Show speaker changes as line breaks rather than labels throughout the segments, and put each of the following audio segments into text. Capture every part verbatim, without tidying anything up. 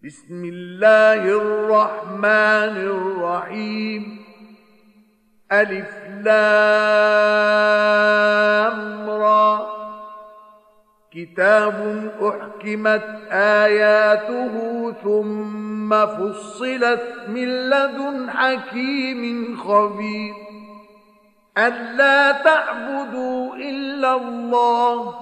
بسم الله الرحمن الرحيم ألف لام را كتاب أحكمت آياته ثم فصلت من لدن حكيم خبير ألا تعبدوا إلا الله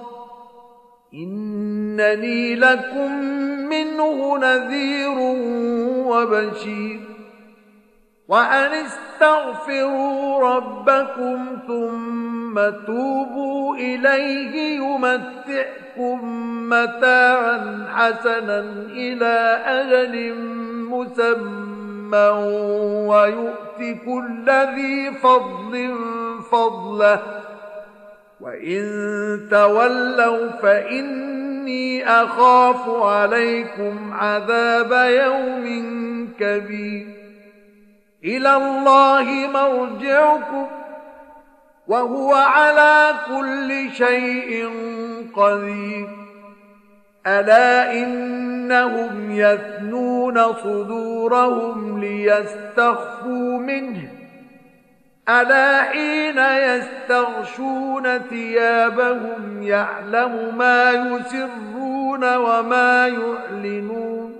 إنني لكم منه نذير وبشير وأن استغفروا ربكم ثم توبوا إليه يمتعكم متاعا حسنا إلى أجل مسمى ويؤت كل ذي فضل فضله وإن تولوا فإني أخاف عليكم عذاب يوم كبير إلى الله مرجعكم وهو على كل شيء قدير ألا إنهم يثنون صدورهم ليستخفوا منه ألا حين يستغشون ثيابهم يعلم ما يسرون وما يعلنون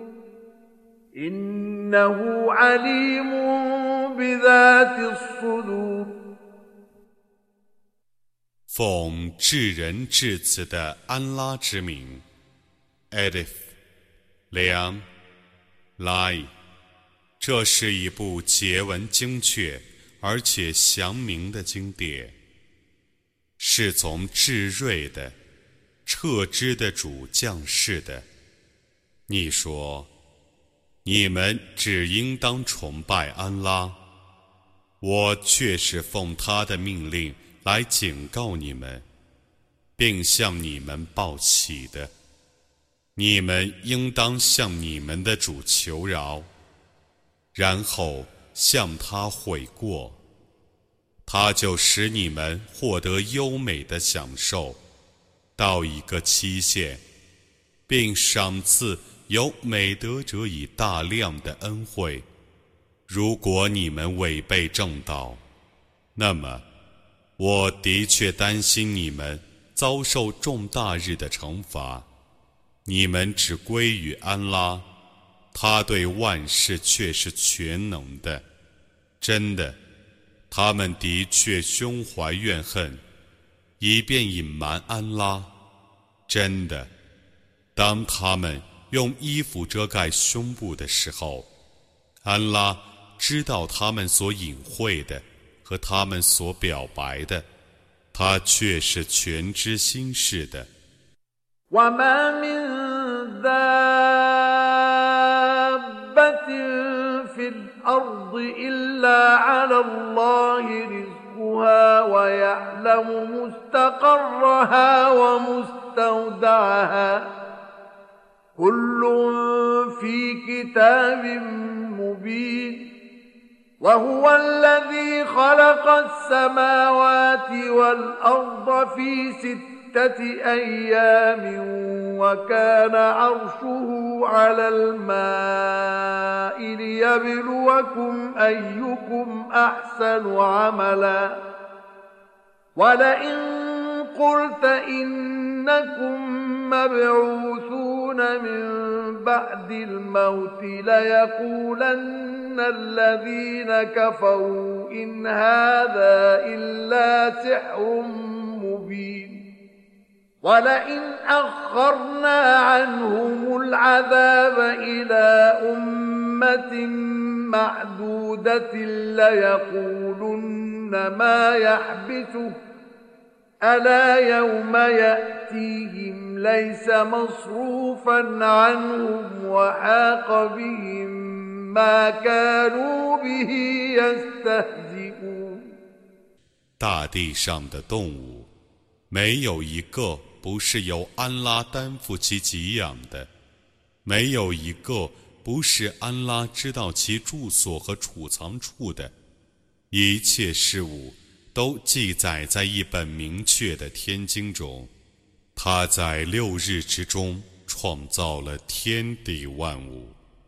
إنه عليم بذات الصدور
奉至仁至慈的安拉之名 Alif 良 来，这是一部结文精确而且详明的经典，是从至睿的彻知的主降世的。你说，你们只应当崇拜安拉，我却是奉他的命令来警告你们，并向你们报喜的。你们应当向你们的主求饶，然后向他悔过，他就使你们获得优美的享受，到一个期限，并赏赐有美德者以大量的恩惠。如果你们违背正道，那么我的确担心你们遭受重大日的惩罚。你们只归于安拉，他对万事却是全能的。真的，他们的确胸怀怨恨，以便隐瞒安拉。真的，当他们用衣服遮盖胸部的时候，安拉知道他们所隐晦的和他们所表白的，他却是全知心事的。
وما من دابة في الأرض إلا على الله رزقها ويعلم مستقرها ومستودعها كل في كتاب مبين وهو الذي خلق السماوات والأرض في ستة أيام وكان عرشه على الماء ليبلوكم أيكم أحسن عملا ولئن قلت إنكم مبعوثون من بعد الموت ليقولن الذين كفروا إن هذا إلا سحر مبين ولئن أخرنا عنهم العذاب إلى أمة معدودة ليقولن ما يحبسه ألا يوم يأتيهم ليس مصروفا عنهم وحاق بهم ما كانوا به يستهزئون
大地上的动物，没有一个不是由安拉担负其给养的，没有一个不是安拉知道其住所和储藏处的。一切事物都记载在一本明确的天经中。他在六日之中创造了天地万物。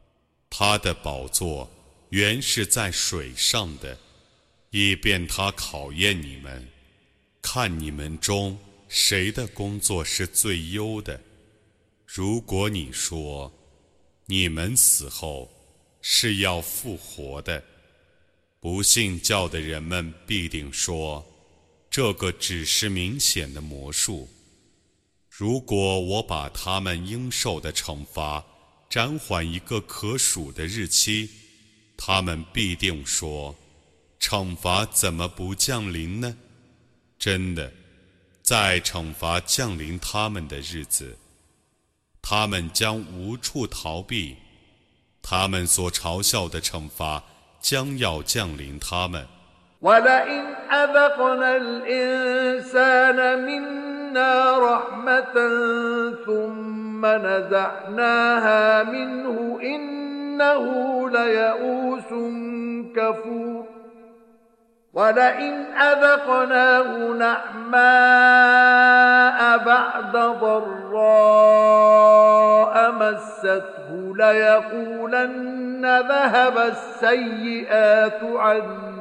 他的宝座原是在水上的，以便他考验你们，看你们中谁的工作是最优的。如果你说你们死后是要复活的，不信教的人们必定说，这个只是明显的魔术。如果我把他们应受的惩罚暂缓一个可数的日期，他们必定说，惩罚怎么不降临呢？真的，在惩罚降临他们的日子，他们将无处逃避，他们所嘲笑的惩罚将要降临他们。
وَلَئِنْ أَذَقْنَا الْإِنسَانَ مِنَّا رَحْمَةً ثُمَّ نَزَعْنَاهَا مِنْهُ إِنَّهُ لَيَئُوسٌ كَفُورٌ وَلَئِنْ أَذَقْنَاهُ نَعْمَاءَ بَعْدَ ضَرَّاءَ مَسَّتْهُ لَيَقُولَنَّ ذَهَبَ السَّيِّئَاتُ عَنِّي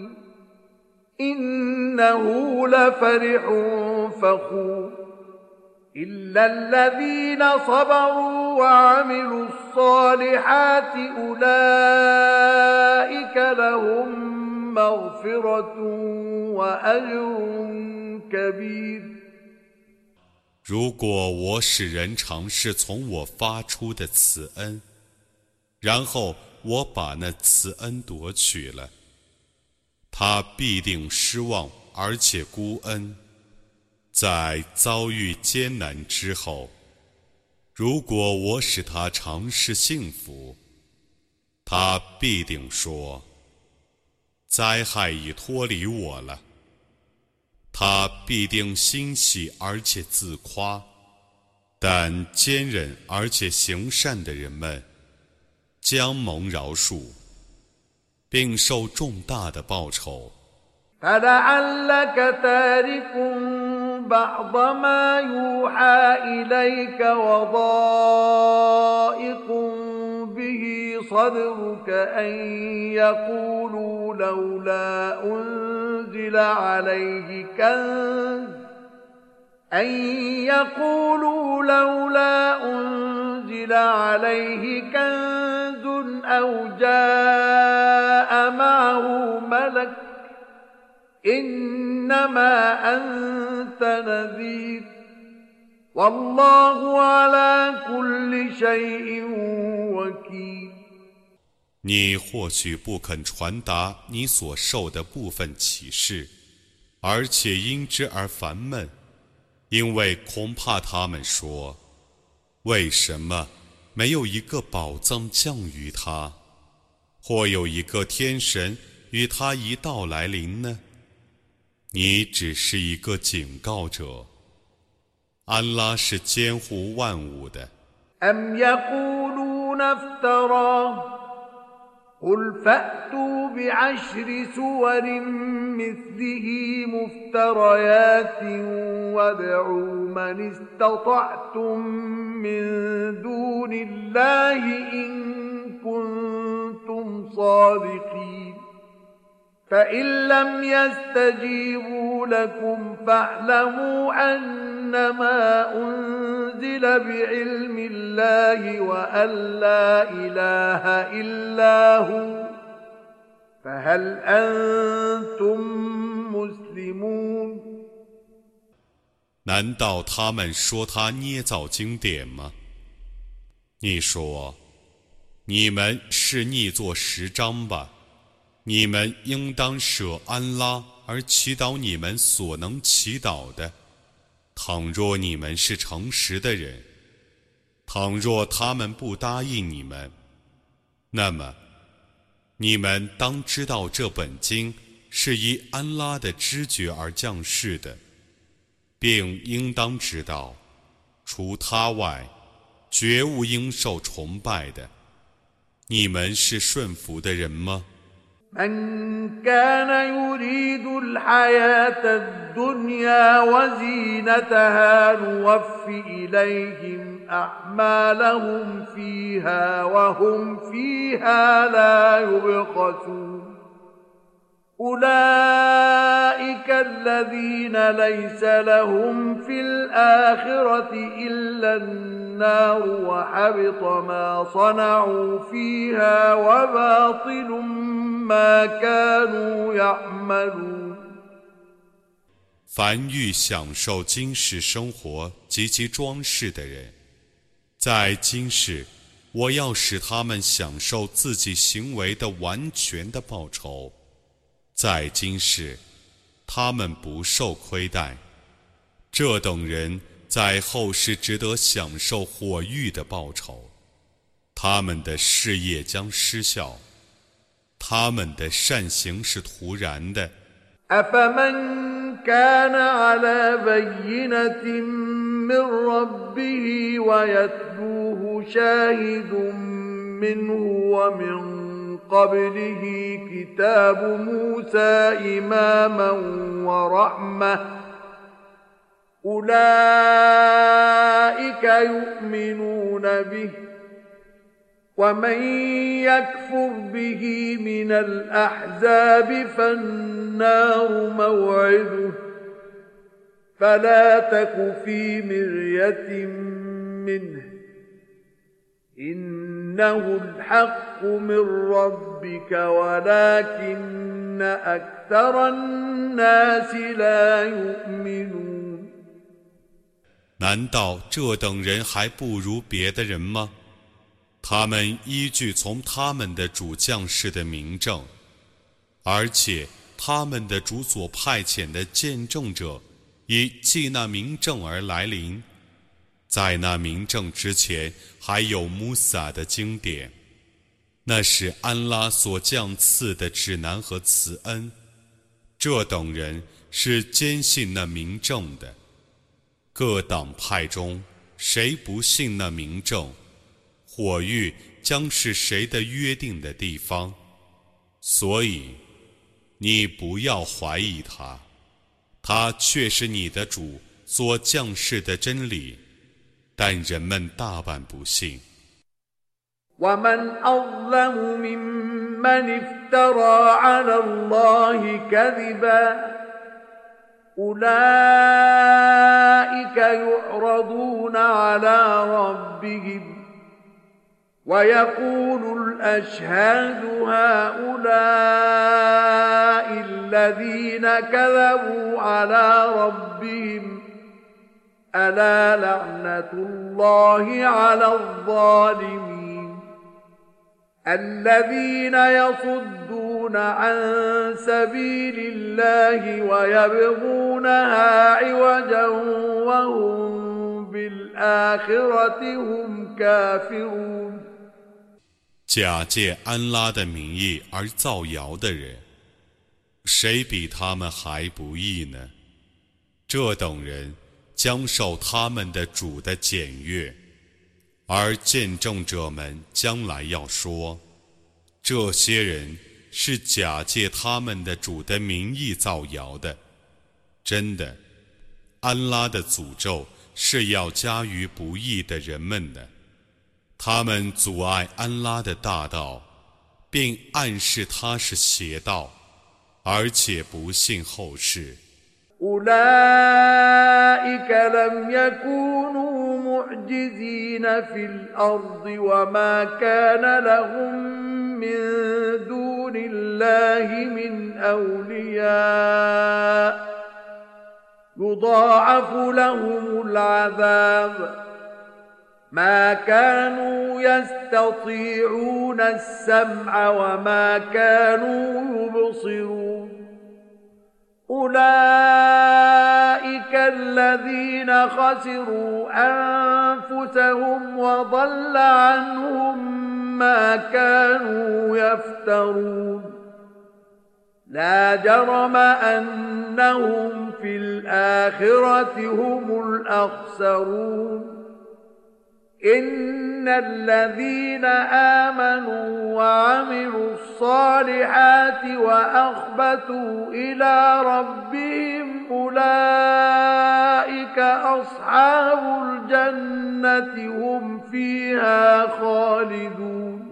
إِنَّهُ لَفَرِحٌ فَخُورٌ إِلَّا الَّذِينَ صَبَرُوا وَعَمِلُوا الصَّالِحَاتِ أُولَئِكَ لَهُم مَّغْفِرَةٌ وَأَجْرٌ كَبِيرٌ
如果我使人尝试从我发出的慈恩，然后我把那慈恩夺取了，他必定失望而且孤恩。在遭遇艰难之后，如果我使他尝试幸福，他必定说，灾害已脱离我了。他必定欣喜而且自夸，但坚忍而且行善的人们将蒙饶恕，并受重大的报酬。
فَلَعَلَّكَ تَارِكٌ بَعْضَ مَا يُوحَىٰ إِلَيْكَ وَضَائِقٌ بِهِ صَدْرُكَ أَن يَقُولُوا لَوْلَا أُنزِلَ عَلَيْهِ كَنزٌ أَن يَقُولُوا لَوْلَا أُنزِلَ عَلَيْهِ كَنزٌ أَوْ جَاءَ مَعَهُ مَلَكٌ إِنَّمَا أَنتَ نَذِيرٌ وَاللَّهُ عَلَى كُلِّ شَيْءٍ وَكِيلٌ
你或许不肯传达你所受的部分启示，而且因之而烦闷，因为恐怕他们说，为什么没有一个宝藏降于他，或有一个天神与他一道来临呢？你只是一个警告者，安拉是监护万物的。
أَمْ يَقُولُونَ افْتَرَاهُ قُلْ فَأْتُوا بِعَشْرِ سُوَرٍ مِثْلِهِ مُفْتَرَيَاتٍ وَادْعُوا مَنِ اسْتَطَعْتُم مِّن دُونِ اللَّهِ إِن كُنتُمْ صَادِقِينَ فَإِن لَّمْ يَسْتَجِيبُوا لَكُمْ فَاعْلَمُوا أَنَّمَا أُنزِلَ بِعِلْمِ اللَّهِ وَأَن لَّا إِلَٰهَ إِلَّا هُوَ فَهَلْ أَنتُم مُّسْلِمُونَ
难道他们说他捏造经典吗？你说，你们是逆作十章吧？你们应当舍安拉而祈祷你们所能祈祷的，倘若你们是诚实的人。倘若他们不答应你们，那么你们当知道这本经是依安拉的知觉而降世的，并应当知道，除他外，绝无应受崇拜的。你们是顺服的人吗？
من كان يريد الحياة الدنيا وزينتها نوف إليهم أعمالهم فيها وهم فيها لا يبخسون أولئك الذين ليس لهم في الآخرة إلا النار وحبط ما صنعوا فيها وباطل ما كانوا يعملون
凡欲享受今世生活及其装饰的人，在今世，我要使他们享受自己行为的完全的报酬。在今世，他们不受亏待，这等人在后世值得享受火狱的报酬。他们的事业将失效，他们的善行是徒然的。
أفمن كان على بينة من ربه ويتلوه شاهد منه ومن قبله كتاب موسى إماما ورحمة أولئك يؤمنون به ومن يكفر به من الأحزاب فالنار موعده فلا تك في مرية منه إنه الحق من ربك ولكن أكثر الناس لا يؤمنون
难道这等人还不如别的人吗？他们依据从他们的主将士的明证，而且他们的主所派遣的见证者以记那明证而来临。在那明证之前，还有穆萨的经典，那是安拉所降赐的指南和慈恩。这等人是坚信那明证的。各党派中，谁不信那明证，火狱将是谁的约定的地方。所以，你不要怀疑他，他却是你的主所降世的真理，但人们大半不信。
ومن أظلم ممن افترى على الله كذبا أولئك يعرضون على ربهم ويقول الأشهاد هؤلاء الذين كذبوا على ربهم ألا لعنة الله على الظالمين الذين يصدون عن سبيل الله ويبغونها عوجا وهم بالآخرة هم كافرون
假借安拉的名义而造谣的人，谁比他们还不义呢？这等人将受他们的主的检阅，而见证者们将来要说，这些人是假借他们的主的名义造谣的。真的，安拉的诅咒是要加于不义的人们的。他们阻碍安拉的大道，并暗示他是邪道，而且不信后世。
أولئك لم يكونوا معجزين في الأرض وما كان لهم من دون الله من أولياء يضاعف لهم العذاب ما كانوا يستطيعون السمع وما كانوا يبصرون أولئك الذين خسروا أنفسهم وضل عنهم ما كانوا يفترون لا جرم أنهم في الآخرة هم الأخسرون إن الذين آمنوا وعملوا الصالحات وأخبتوا إلى ربهم أولئك أصحاب الجنة هم فيها خالدون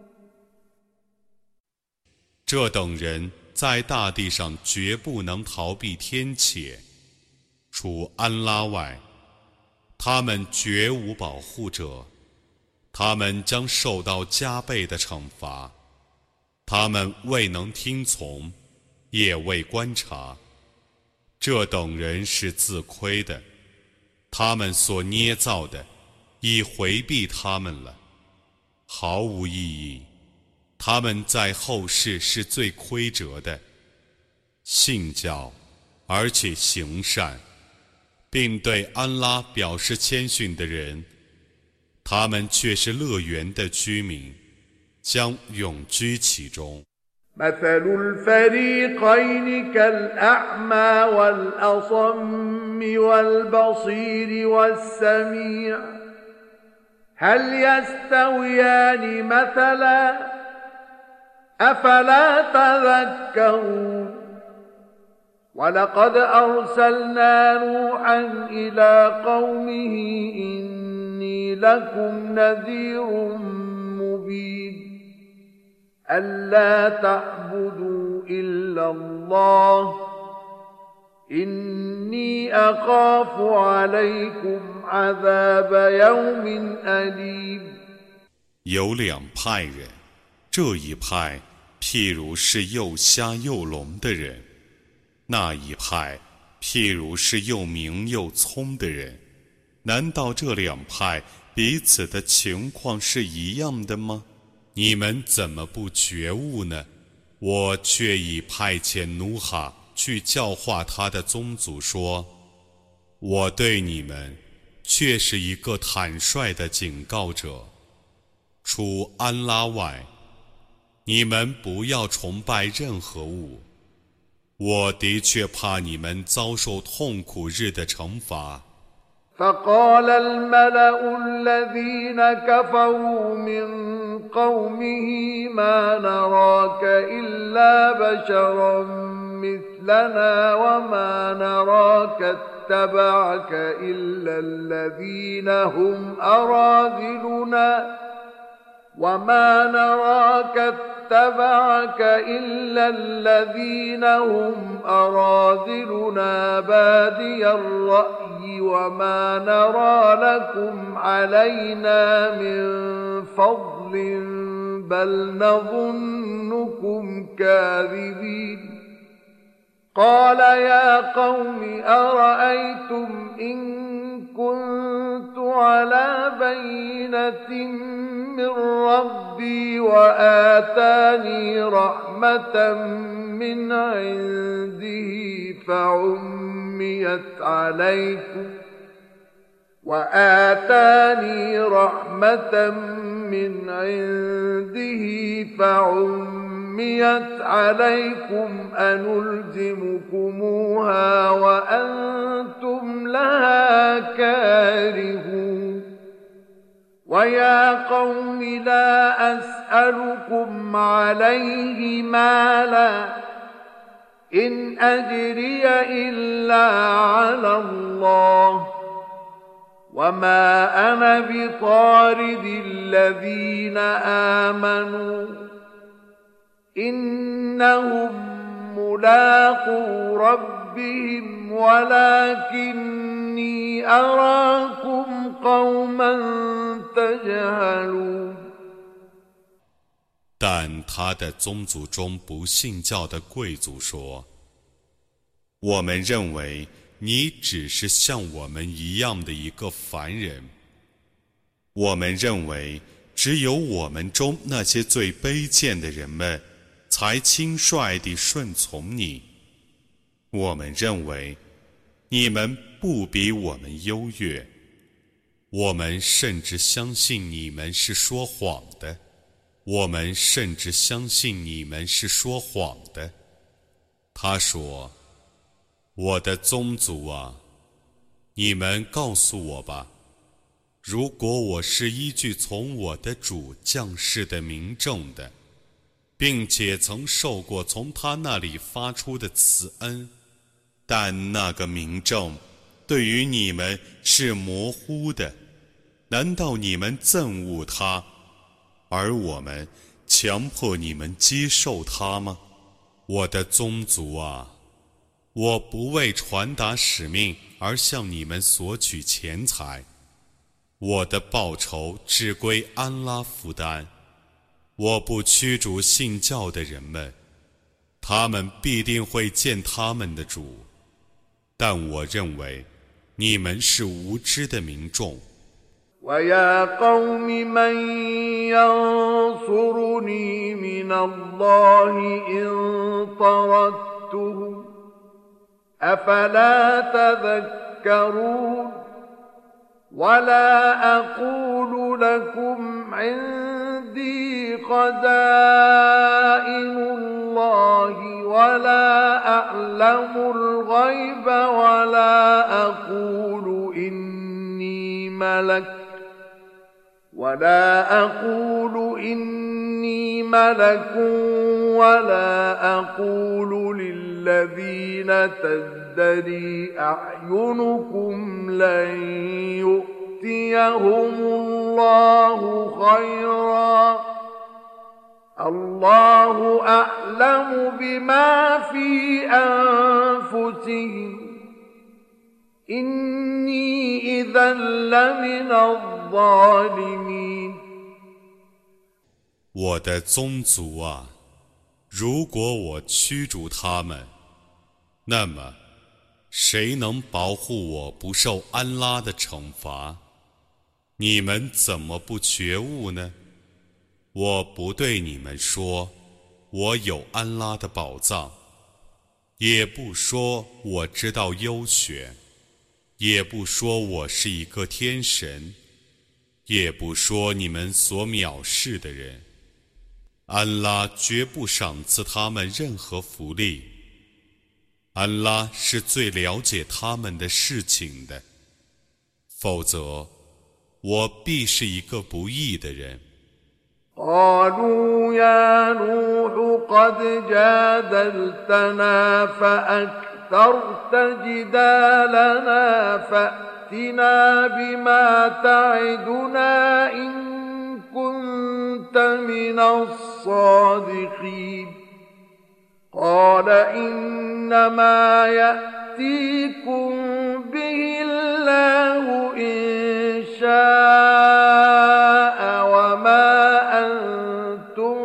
这等人在大地上绝不能逃避天谴，除安拉外，他们绝无保护者，他们将受到加倍的惩罚。他们未能听从，也未观察，这等人是自亏的，他们所捏造的已回避他们了，毫无意义。他们在后世是最亏折的。信教，而且行善，并对安拉表示谦逊的人，他们却是乐园的居民，将永居其中。
مثل الفريقين كالأعمى والأصم والبصير والسميع هل يستويان مثلا أفلا تذكرون ولقد أرسلنا نوحا إلى قومه إني لكم نذير مبين ألا تعبدوا إلا الله إني أخاف عليكم عذاب يوم أليم
有两派人，这一派譬如是又瞎又聋的人，那一派譬如是又明又聪的人。难道这两派彼此的情况是一样的吗？你们怎么不觉悟呢？我却已派遣努哈去教化他的宗族说，我对你们却是一个坦率的警告者，除安拉外，你们不要崇拜任何物，我的确怕你们遭受痛苦日的惩罚。
فقال الملأ الذين كفروا من قومه ما نراك إلا بشرا مثلنا وما نراك اتبعك إلا الذين هم أراذلنا وما نراك اتبعك إلا الذين هم أراذلنا بادي الرأي وما نرى لكم علينا من فضل بل نظنكم كاذبين قال يا قوم أرأيتم إن كنت على بينة من ربي وآتاني رحمة من عنده فعميت عليكم وآتاني رحمة من عنده فعميت عليكم أنلزمكموها وأنتم لها كارهون ويا قوم لا أسألكم عليه مالا إن أجري إلا على الله وما أنا بطارد الذين آمنوا إنهم ملاقو ربهم ولكني أراكم قوما تجهلون
但他的宗族中不信教的贵族说，我们认为你只是像我们一样的一个凡人，我们认为只有我们中那些最卑贱的人们才轻率地顺从你，我们认为你们不比我们优越，我们甚至相信你们是说谎的，我们甚至相信你们是说谎的。他说，我的宗族啊，你们告诉我吧， 如果我是依据从我的主降世的明证的，并且曾受过从他那里发出的慈恩，但那个明证对于你们是模糊的，难道你们憎恶他，而我们强迫你们接受他吗？我的宗族啊，我不为传达使命而向你们索取钱财，我的报酬只归安拉负担。我不驱逐信教的人们，他们必定会见他们的主，但我认为你们是无知的民众。
وَيَا قَوْمِ مَنْ يَنْصُرُنِي مِنَ اللَّهِ إِنْ طَرَدتُّهُمْ أَفَلَا تَذَكَّرُونَ وَلَا أَقُولُ لَكُمْ عِنْدِي خَزَائِنُ اللَّهِ وَلَا أَعْلَمُ الْغَيْبَ وَلَا أَقُولُ إِنِّي مَلَكٌ ولا أقول إني ملك ولا أقول للذين تزدري أعينكم لن يؤتيهم الله خيرا الله أعلم بما في أنفسهم إني إذا لمن الظالمين
我的宗族啊，如果我驱逐他们，那么谁能保护我不受安拉的惩罚？你们怎么不觉悟呢？我不对你们说我有安拉的宝藏，也不说我知道优选，也不说我是一个天神，也不说你们所藐视的人。安拉绝不赏赐他们任何福利，安拉是最了解他们的事情的，否则我必是一个不义的人。
قالوا يا نوح قد جادلتنا فأكثرت جدالنا فأتنا بما تعدنا إن كنت من الصادقين قال إنما يأتيكم به الله إن شاء وما أنتم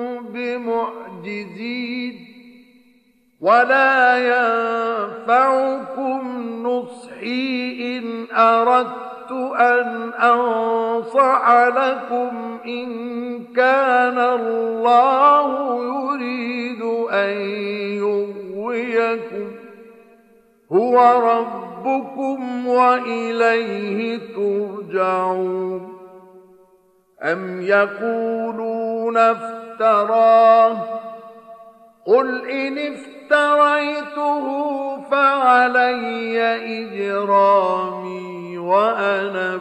بمعجزين ولا ينفعكم نصحي إن أردت أن أنصح لكم إن كان الله يريد أن يغويكم هو ربكم وإليه ترجعون أم يقولون افتراه قل إن افتريته فعلي إجرامي وأنا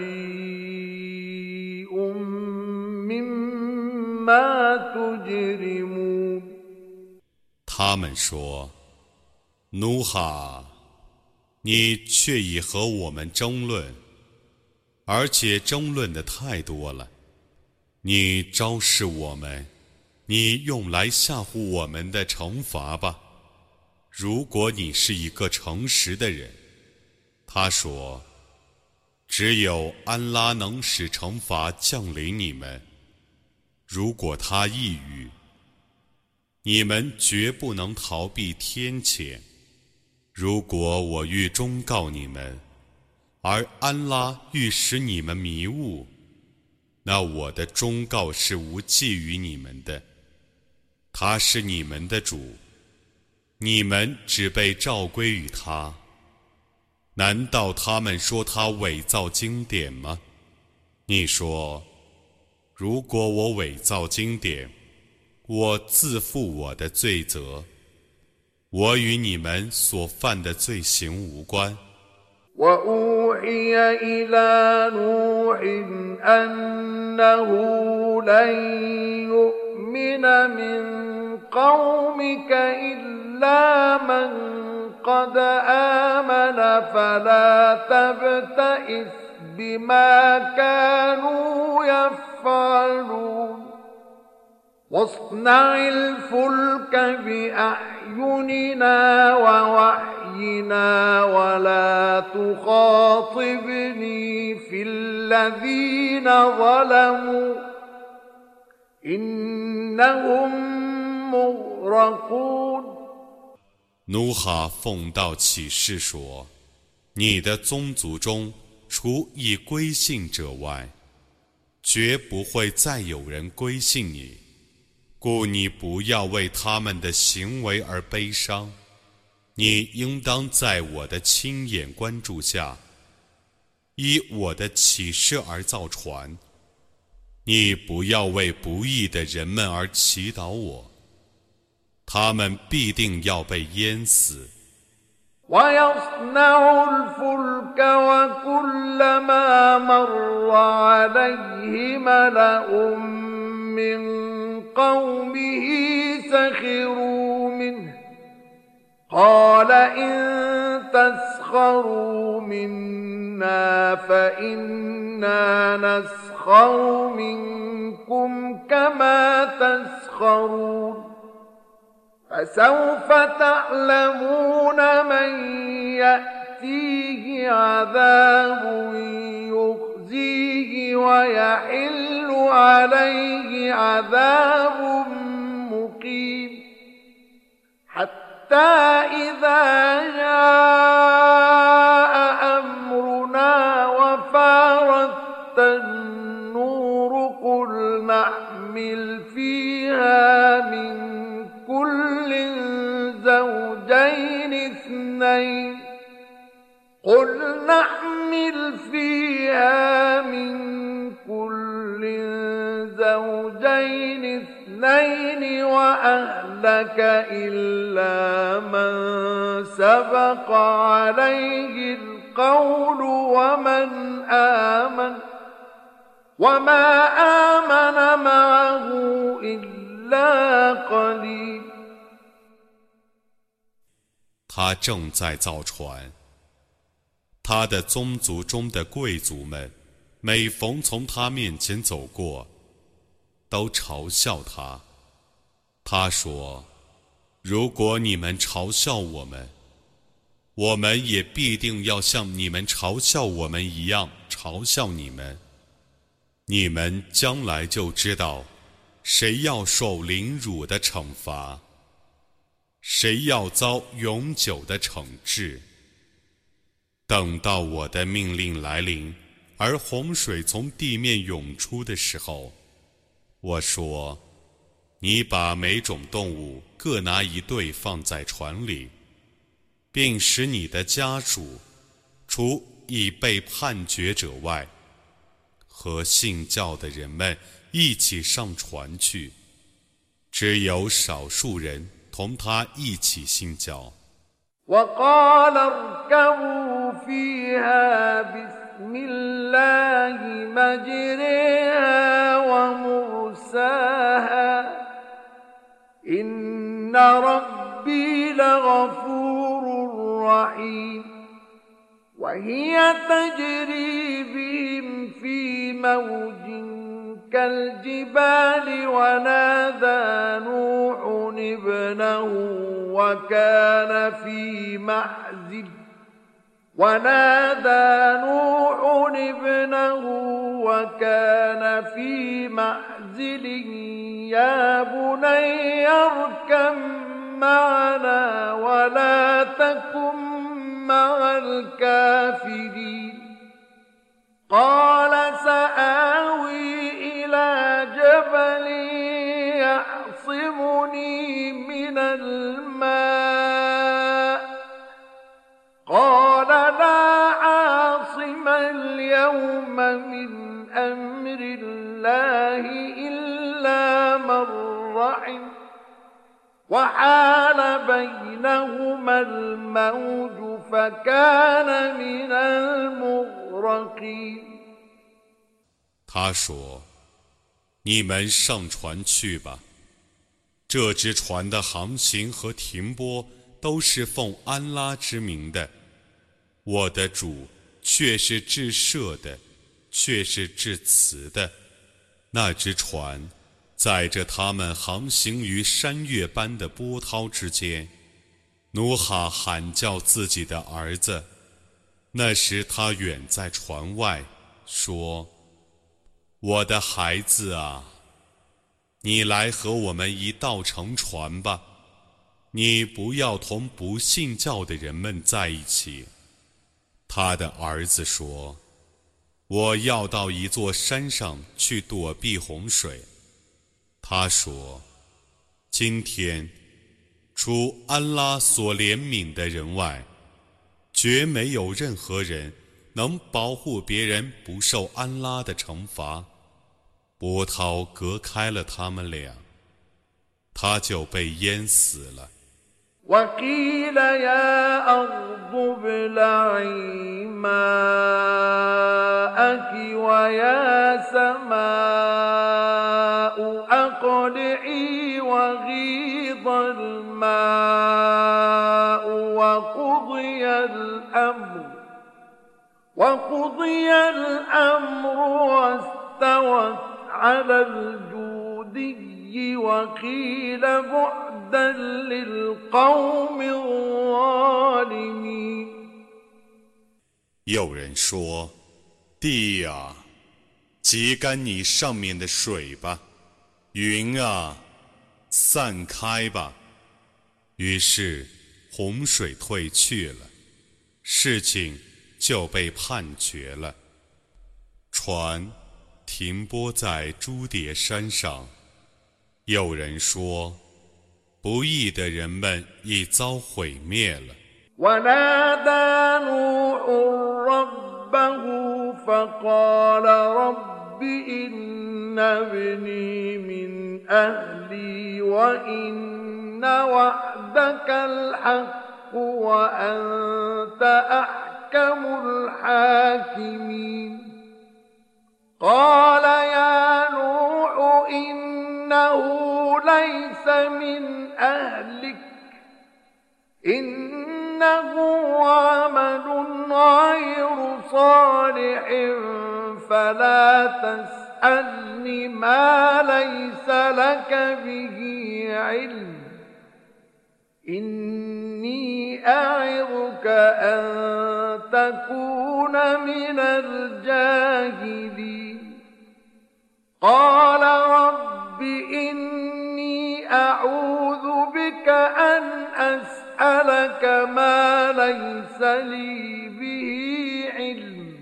بريء مما تجرمون
他们说，努哈，你却已和我们争论，而且争论的太多了。你昭示我们，你用来吓唬我们的惩罚吧。如果你是一个诚实的人，他说，只有安拉能使惩罚降临你们。如果他抑郁，你们绝不能逃避天谴。如果我欲忠告你们，而安拉欲使你们迷雾，那我的忠告是无济于你们的。他是你们的主，你们只被召归于他。难道他们说他伪造经典吗？你说，如果我伪造经典，我自负我的罪责，我与你们所犯的罪行无关。
وأوحي أوحي إلى نوح أنه لن يؤمن من قومك إلا من قد آمن فلا تبتئس بما كانوا يفعلون واصنع الفلك بأعيننا ووحينا ولا تخاطبني في الذين ظلموا إنهم مغرقون。
努哈奉道起誓说：你的宗族中除已归信者外，绝不会再有人归信你，故你不要为他们的行为而悲伤，你应当在我的亲眼关注下，依我的启示而造船。你不要为不义的人们而祈祷我，他们必定要被淹死。
ويصنع الفلك وكلما مر عليه ملأ من قومه سخروا منه قال إن تسخروا منا فإنا نسخر منكم كما تسخرون فسوف تعلمون من يأتيه عذاب يخزيه ويحل عليه عذاب مقيم حتى إذا جاء أمرنا وفارت النور قل نحمل فيها من كل زوجين اثنين قل نحمل فيها من كل زوجين اثنين وأهلك إلا من سبق عليه القول ومن آمن وما آمن معه إلا قليل。
他正在造船，他的宗族中的贵族们，每逢从他面前走过，都嘲笑他。他说：如果你们嘲笑我们，我们也必定要像你们嘲笑我们一样嘲笑你们。你们将来就知道，谁要受凌辱的惩罚，谁要遭永久的惩治。等到我的命令来临，而洪水从地面涌出的时候，我说：你把每种动物各拿一对放在船里，并使你的家属，除已被判决者外，和信教的人们一起上船去，只有少数人同他一起信教。
وقال اركبوا فيها بسم الله مجريها ومرساها إن ربي لغفور رحيم وهي تجري بهم في موج كالجبال ونادى نوح ابنه وكان في معزل ونادى نوح ابنه وكان في معزل يا بني اركب معنا ولا تكن مع الكافرين قال سآوي إلى جبل يعصمني من الماء قال لا عاصم اليوم من أمر الله إلا من رحم وحال بينهما الموج فكان من المغرقين
他说：“你们上船去吧。这只船的航行和停泊都是奉安拉之名的。我的主却是至赦的，却是至慈的。那只船载着他们航行于山岳般的波涛之间。努哈喊叫自己的儿子，那时他远在船外，说：我的孩子啊，你来和我们一道乘船吧，你不要同不信教的人们在一起。他的儿子说：我要到一座山上去躲避洪水。他说：今天除安拉所怜悯的人外，绝没有任何人能保护别人不受安拉的惩罚。波涛隔开了他们俩，他就被淹死了。
وقيل يا أرض ابلعي ماءك ويا سماء أقلعي وغيض الماء وقضي الأمر وقضي الأمر واستوت على الجودي وقيل بعدا للقوم الظالمين
有人说：地啊，挤干你上面的水吧，云啊，散开吧。于是洪水退去了，事情就被判决了。船停泊在朱迭山上。有人说，不义的人们已遭毁灭了。
ونادى نوح ربه فقال رب إن ابني من أهلي وإن وعدك الحق وأنت أحكم الحاكمين قال يا نوح إنه ليس من أهلك إنه عمل غير صالح فلا تسألني ما ليس لك به علم إني أعظك أن تكون من الجاهلين قال رب إني أعوذ بك أن أسألك ما ليس لي به علم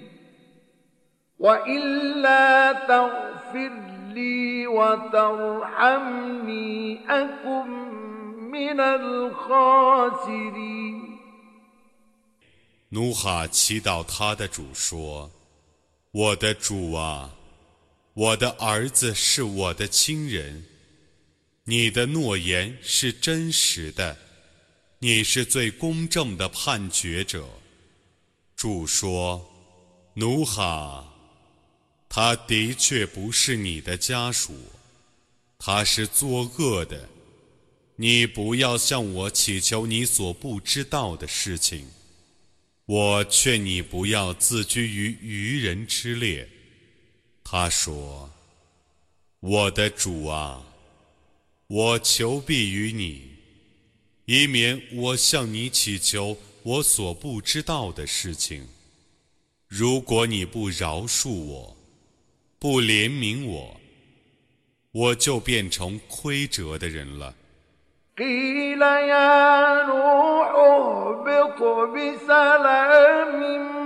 وإلا تغفر لي وترحمني أكن من الخاسرين
努哈祈祷他的主说：我的主啊，我的儿子是我的亲人，你的诺言是真实的，你是最公正的判决者。主说：努哈，他的确不是你的家属，他是作恶的，你不要向我祈求你所不知道的事情。我劝你不要自居于愚人之列。他说：我的主啊，我求庇于你，以免我向你祈求我所不知道的事情。如果你不饶恕我，不怜悯我，我就变成亏折的人了。
قيل يا نوح اهبط بسلام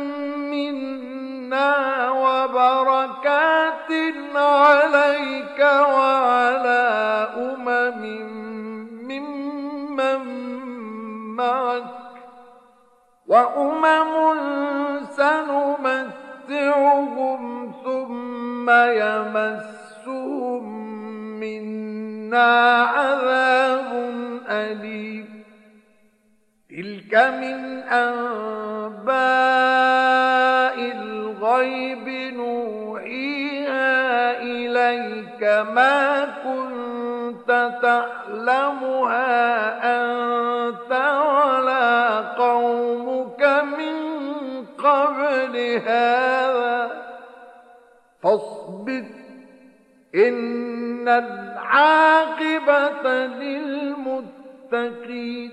منا وبركات عليك وعلى أمم ممن معك وأمم سنمتعهم ثم يمسهم منا عذاب أليم تلك تلك من أنباء الغيب نوحيها إليك ما كنت تعلمها أنت ولا قومك من قبل هذا فاصبر إن العاقبة للمتقين。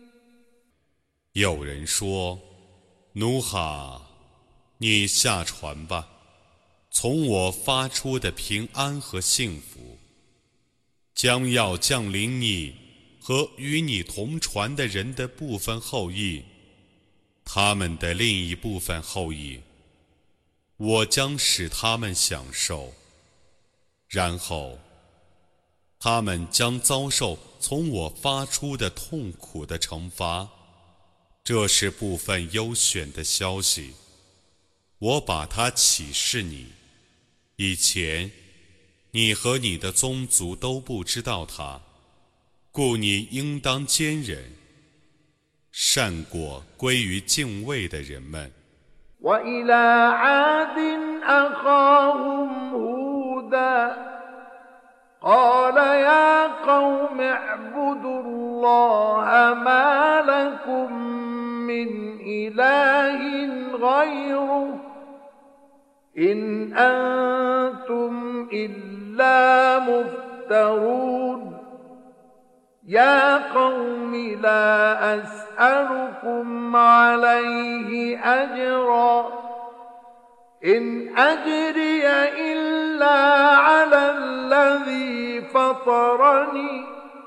有人说：“努哈，你下船吧，从我发出的平安和幸福，将要降临你和与你同船的人的部分后裔，他们的另一部分后裔，我将使他们享受，然后他们将遭受从我发出的痛苦的惩罚。”这是部分优选的消息，我把它启示你。以前，你和你的宗族都不知道它，故你应当坚忍，善果归于敬畏的人们。
وإلى عاد أخاهم هودا قال يا قوم اعبدوا الله ما لكم من إله غيره إن أنتم إلا مفترون يا قوم لا أسألكم عليه أجرا إن أجري إلا على الذي فطرني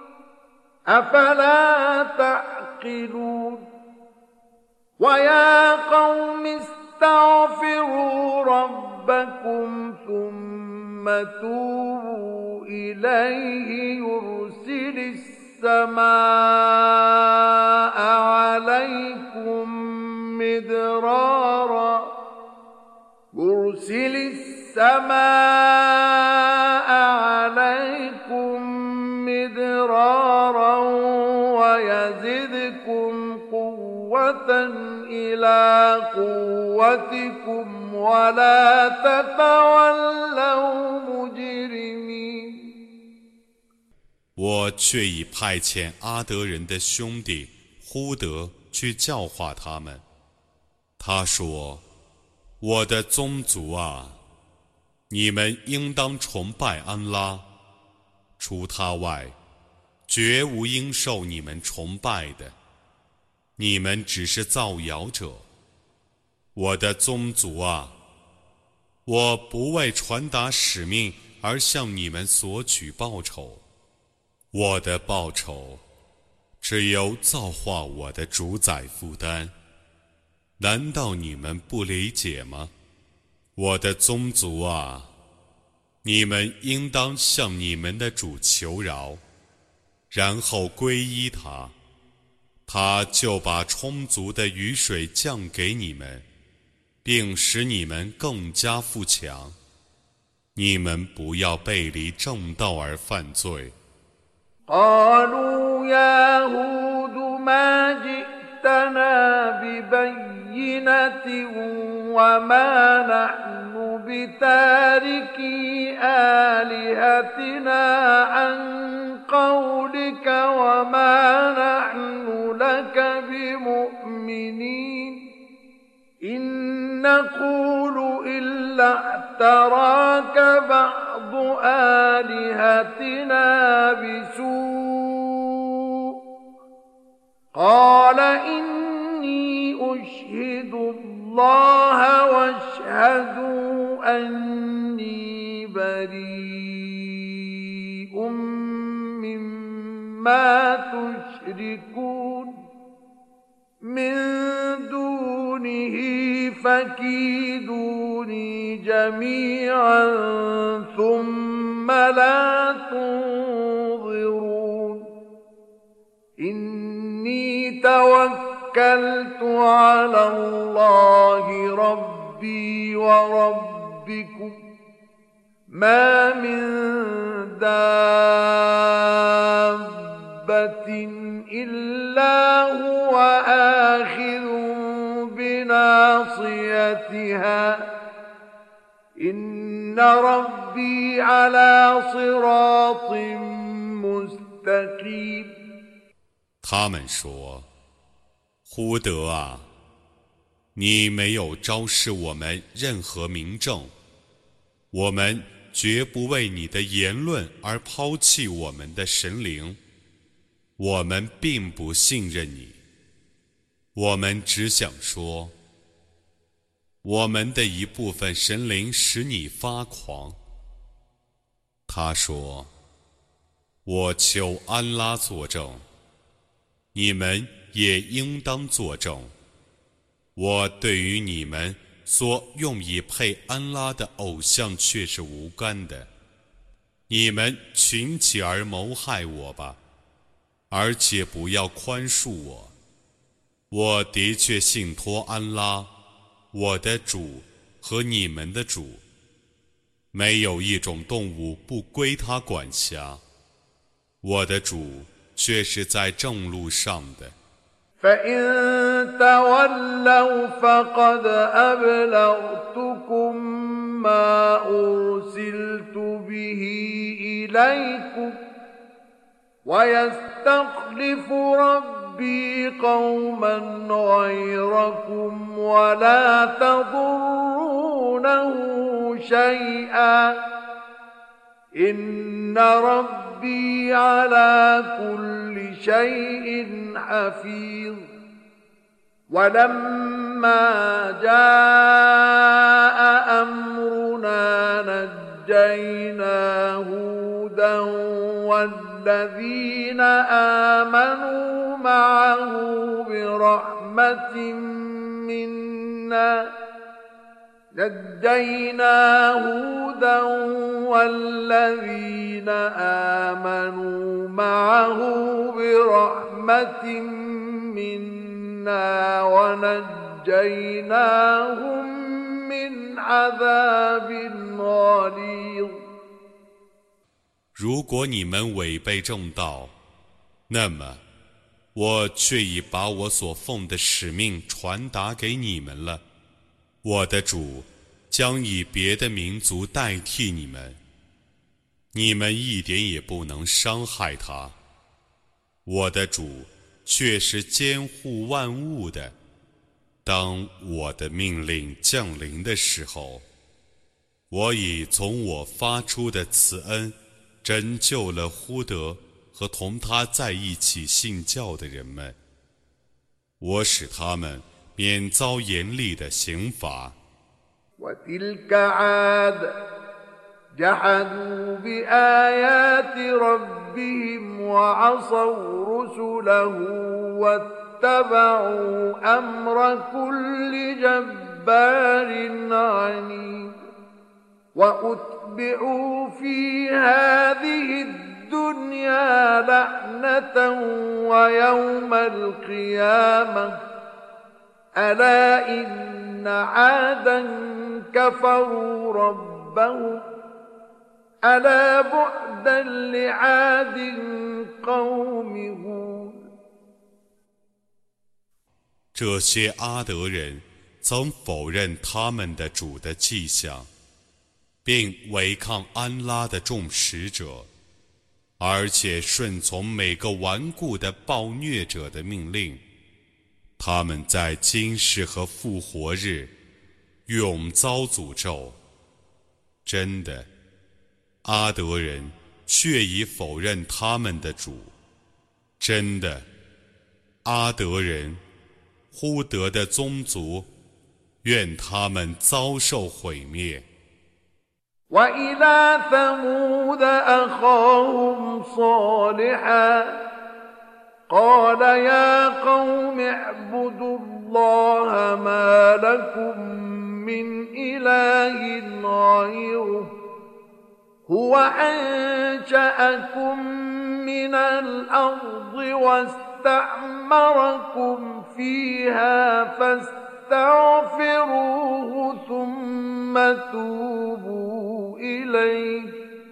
أفلا تعقلون ويا قوم استغفروا ربكم ثم توبوا إليه يرسل السماء عليكم مدرارا يرسل السماء عليكم مدرارا ويزدكم قوة إلى قوتكم ولا تتولوا مجرمين。
我却已派遣阿德人的兄弟呼德去教化他们。他说：“我的宗族啊，你们应当崇拜安拉，除他外，绝无应受你们崇拜的。你们只是造谣者。我的宗族啊，我不为传达使命而向你们索取报酬。我的报酬只由造化我的主宰负担。难道你们不理解吗？我的宗族啊，你们应当向你们的主求饶，然后皈依他，他就把充足的雨水降给你们，并使你们更加富强。你们不要背离正道而犯罪。
قالوا يا هود ما جئتنا ببينة وما نحن بتاركي آلهتنا عن قولك وما نحن لك بمؤمنين إن نقول إلا اعتراك بعض آلهتنا بسوء قال إني أشهد الله واشهدوا أني بريء مما تشركون من دونه فكيدوني جميعا ثم لا تنظرون إني توكلت على الله ربي وربكم ما من دابة إلا هو آخر برحمتها إن ربي على صراط مستقيم
他们说：忽得啊，你没有昭示我们任何明证，我们绝不为你的言论而抛弃我们的神灵，我们并不信任你，我们只想说，我们的一部分神灵使你发狂。他说：我求安拉作证，你们也应当作证，我对于你们所用以配安拉的偶像却是无干的，你们群起而谋害我吧，而且不要宽恕我。我的确信托安拉，我的主和你们的主，没有一种动物不归他管辖，我的主却是在正路上的。
فإن تولوا فقد أبلغتكم ما أرسلت به إليكم ويستخلف ربي قوما غيركم ولا تضرونه شيئا إن ربي على كل شيء حفيظ ولما جاء أمرنا نجينا هودا والذين آمنوا معه برحمة منا نجينا هودا والذين آمنوا معه برحمة منا ونجيناهم من عذاب غليظ
如果你们违背正道，那么我却已把我所奉的使命传达给你们了。我的主将以别的民族代替你们，你们一点也不能伤害他。我的主却是监护万物的。当我的命令降临的时候，我已从我发出的慈恩拯救了忽德和同他在一起信教的人们，我使他们免遭严厉的刑罚。
وتلك عاد جحدوا بآيات ربهم وعصوا رسله واتبعوا أمر كل جبار عنيد وأتبعوا في هذه الدنيا لعنة ويوم القيامة ألا إن عادا كفروا ربهم ألا بعدا لعاد قوم هود
这些阿德人曾否认他们的主的迹象，并违抗安拉的众使者，而且顺从每个顽固的暴虐者的命令。他们在今世和复活日永遭诅咒。真的，阿德人却已否认他们的主。真的，阿德人忽德的宗族，愿他们遭受毁灭。
وإلى ثمود أخاهم صالحا قال يا قوم اعبدوا الله ما لكم من إله غيره هو أنشأكم من الأرض واستعمركم فيها فاستغفروه ثم توبوا إليه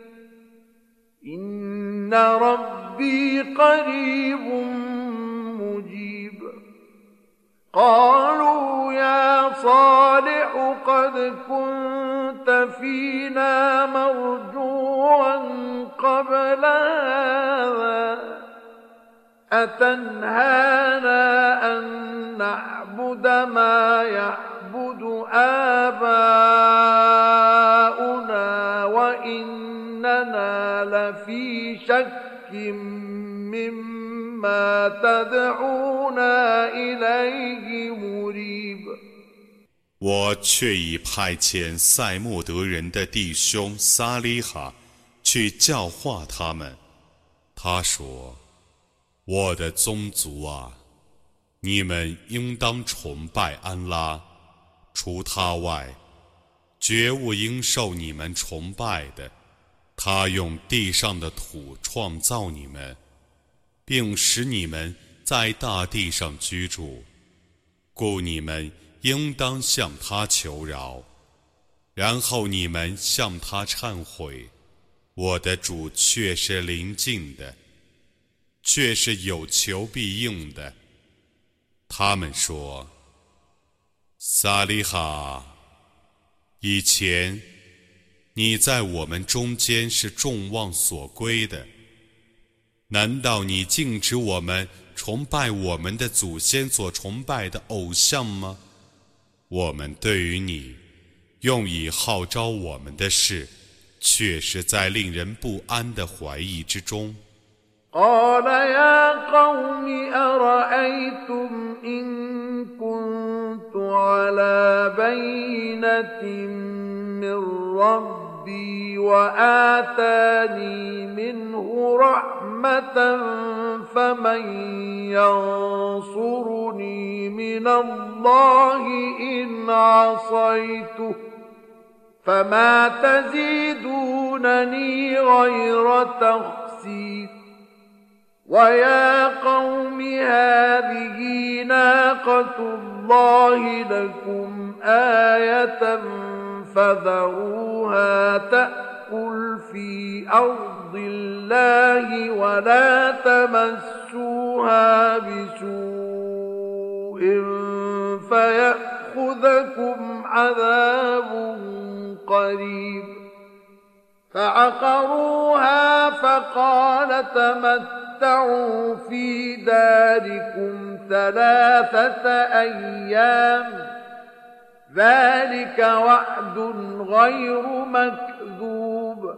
إن ربي قريب مجيب قالوا قالوا يا صالح قد كنت فينا مرجوا قبل هذا أتنهانا أن نعبد ما يعبد آباؤنا وإننا لفي شك مما تدعونا إليه مريب
我却已派遣塞莫德人的弟兄撒利哈去教化他们。他说：“我的宗族啊，你们应当崇拜安拉，除他外，绝无应受你们崇拜的。他用地上的土创造你们，并使你们在大地上居住，故你们应当向他求饶，然后你们向他忏悔。我的主却是临近的，却是有求必应的。”他们说：“撒利哈，以前你在我们中间是众望所归的，难道你禁止我们崇拜我们的祖先所崇拜的偶像吗？我们对于你用以号召我们的事，却是在令人不安的怀疑之中。”
قال يا قوم أرأيتم إن كنت على بينة من ربي وآتاني منه رحمة فمن ينصرني من الله إن عصيته فما تزيدونني غير تخسير ويا قوم هذه ناقة الله لكم آية فذروها تأكل في أرض الله ولا تمسوها بسوء فيأخذكم عذاب قريب فعقروها فقال تمتعوا في داركم ثلاثة أيام ذلك وعد غير مكذوب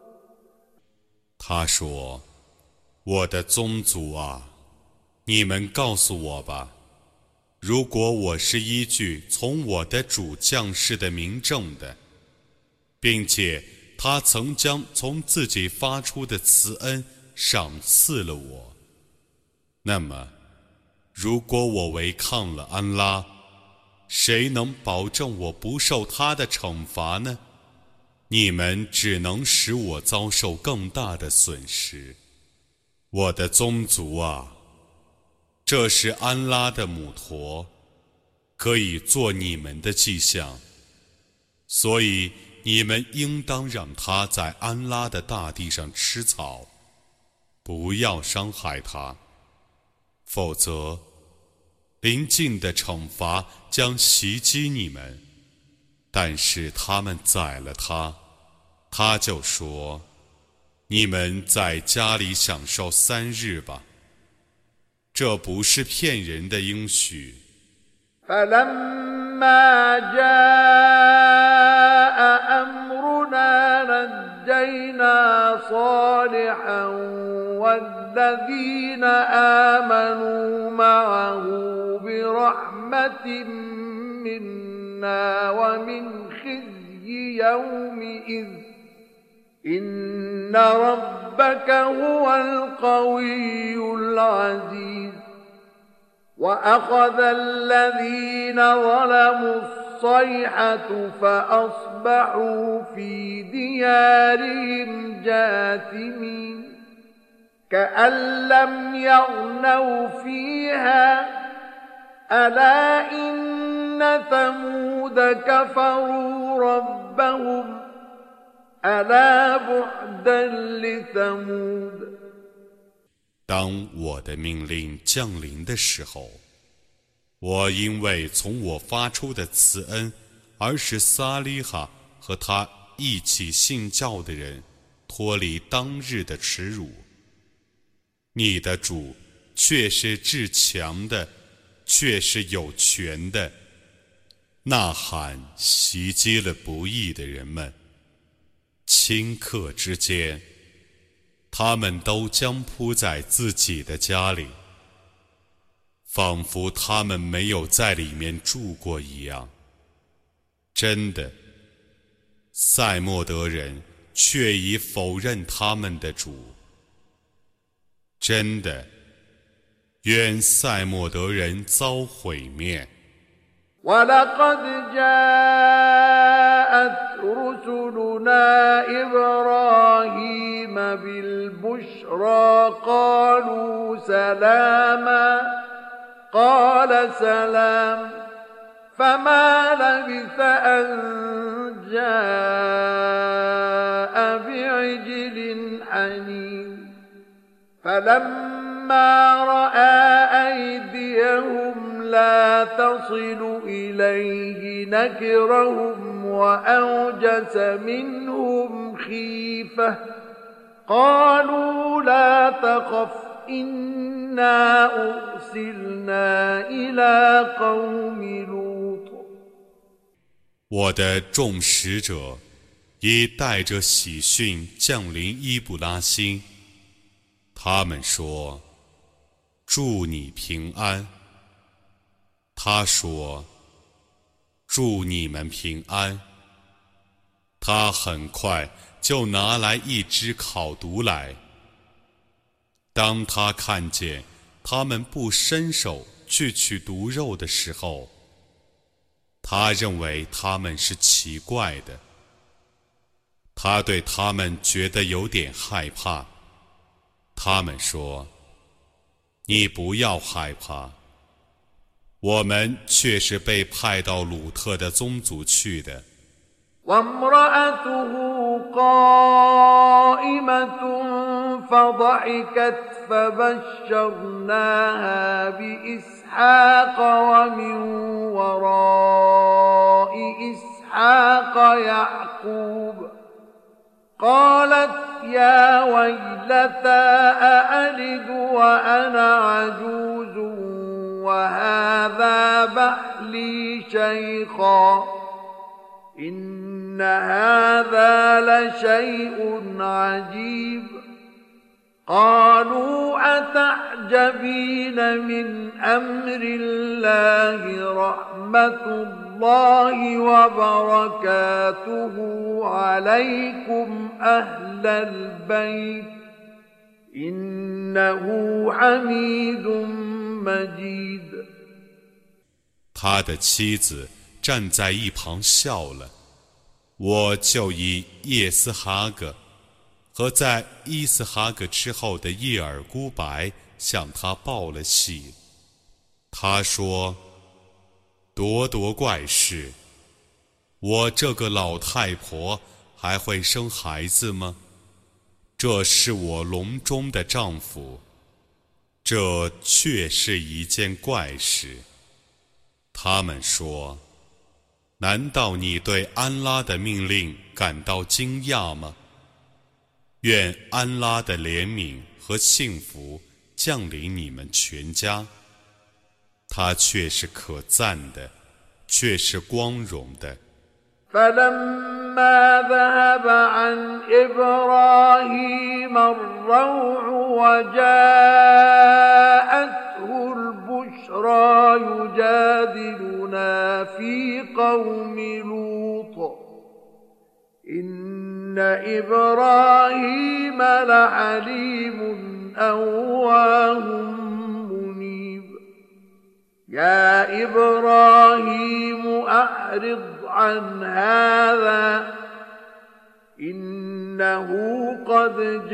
他说：“我的宗族啊，你们告诉我吧，如果我是依据从我的主降世的明证的，并且他曾将从自己发出的慈恩赏赐了我，那么如果我违抗了安拉，谁能保证我不受他的惩罚呢？你们只能使我遭受更大的损失。我的宗族啊，这是安拉的母驼，可以做你们的迹象，所以你们应当让它在安拉的大地上吃草，不要伤害它，否则临近的惩罚将袭击你们。但是他们宰了他，他就说：你们在家里享受三日吧，这不是骗人的应许。
فلما جاء أمرنا نجينا صالحا والذين آمنوا معه برحمة منا ومن خزي يومئذ إن ربك هو القوي العزيز وأخذ الذين ظلموا الصيحة فأصبحوا في ديارهم جاثمين كأن لم يغنوا فيها ألا إن ثمود كفروا ربهم ألا بعدا لثمود
当我的命令降临的时候， 我因为从我发出的慈恩，而使撒利哈和他一起信教的人脱离当日的耻辱。你的主却是至强的，却是有权的。呐喊袭击了不义的人们，顷刻之间，他们都将扑在自己的家里，仿佛他们没有在里面住过一样。真的，塞莫德人却已否认他们的主。真的，愿塞莫德人遭毁灭。
ولقد جاءت رسلنا إبراهيم بالبشرى قالوا سلاما قال سلام فما لبث أن جاء بعجل حنيذ فلما رأى أيديهم لا تصل إليه نكرهم وأوجس منهم خيفة قالوا لا تخف إنا أرسلنا إلى قوم لوط
我的众使者已带着喜讯降临伊布拉欣，他们说：“祝你平安。”他说：“祝你们平安。”他很快就拿来一只烤犊来。当他看见他们不伸手去取犊肉的时候，他认为他们是奇怪的。他对他们觉得有点害怕。他们说：“你不要害怕，我们却是被派到鲁特的宗族去的。”
وامرأته قائمة فضحكت فبشرناها بإسحاق ومن وراء إسحاق يعقوب قالت يا ويلتى أألد وأنا عجوز وهذا بحلي شيخا إن هذا لشيء عجيب قالوا أتعجبين من أمر الله رحمة الله وبركاته عليكم أهل البيت إنه حميد مجيد
他的妻子站在一旁笑了，我就以叶斯哈格和在伊斯哈格之后的叶尔孤白向他报了喜。他说：“咄咄怪事！我这个老太婆还会生孩子吗？这是我笼中的丈夫，这确是一件怪事。”他们说：“难道你对安拉的命令感到惊讶吗？愿安拉的怜悯和幸福降临你们全家。他却是可赞的，却是光荣的。”
فلما ذهب عن إبراهيم الروع وجاءته البشرى يجادلنا في قوم لوط إن إبراهيم لحليم أواه منيب يا إبراهيم أعرض عن هذا إنه قد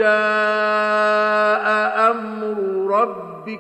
جاء أمر ربك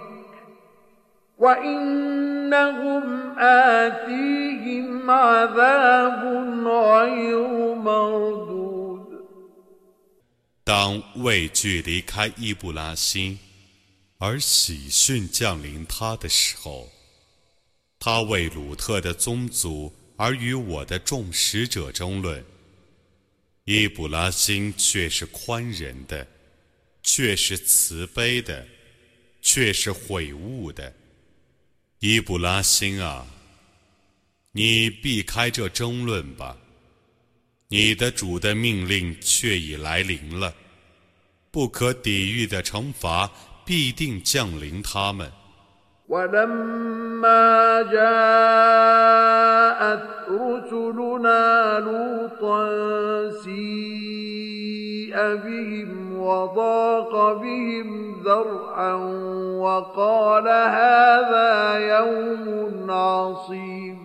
وإنهم آتيهم عذاب غير مردود
当畏惧离开伊布拉欣，而喜讯降临他的时候， 他为鲁特的宗族而与我的众使者争论。伊卜拉欣却是宽仁的，却是慈悲的，却是悔悟的。伊卜拉欣啊，你避开这争论吧，你的主的命令却已来临了，不可抵御的惩罚必定降临他们。
ولما جاءت رسلنا لوطا سيء بهم وضاق بهم ذرعا وقال هذا يوم عصيب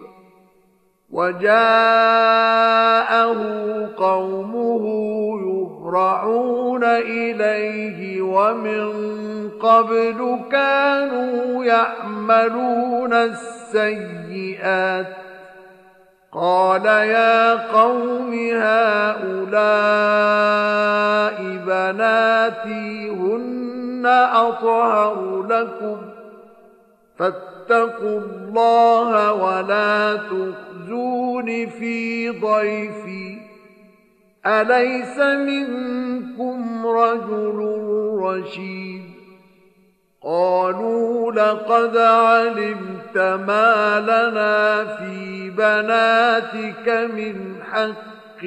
وجاءه قومه يهرعون إليه ومن قبل كانوا يعملون السيئات قال يا قوم هؤلاء بناتي هن أطهر لكم فاتقوا الله ولا تخزون في ضيفي أليس منكم رجل رشيد قالوا لقد علمت ما لنا في بناتك من حق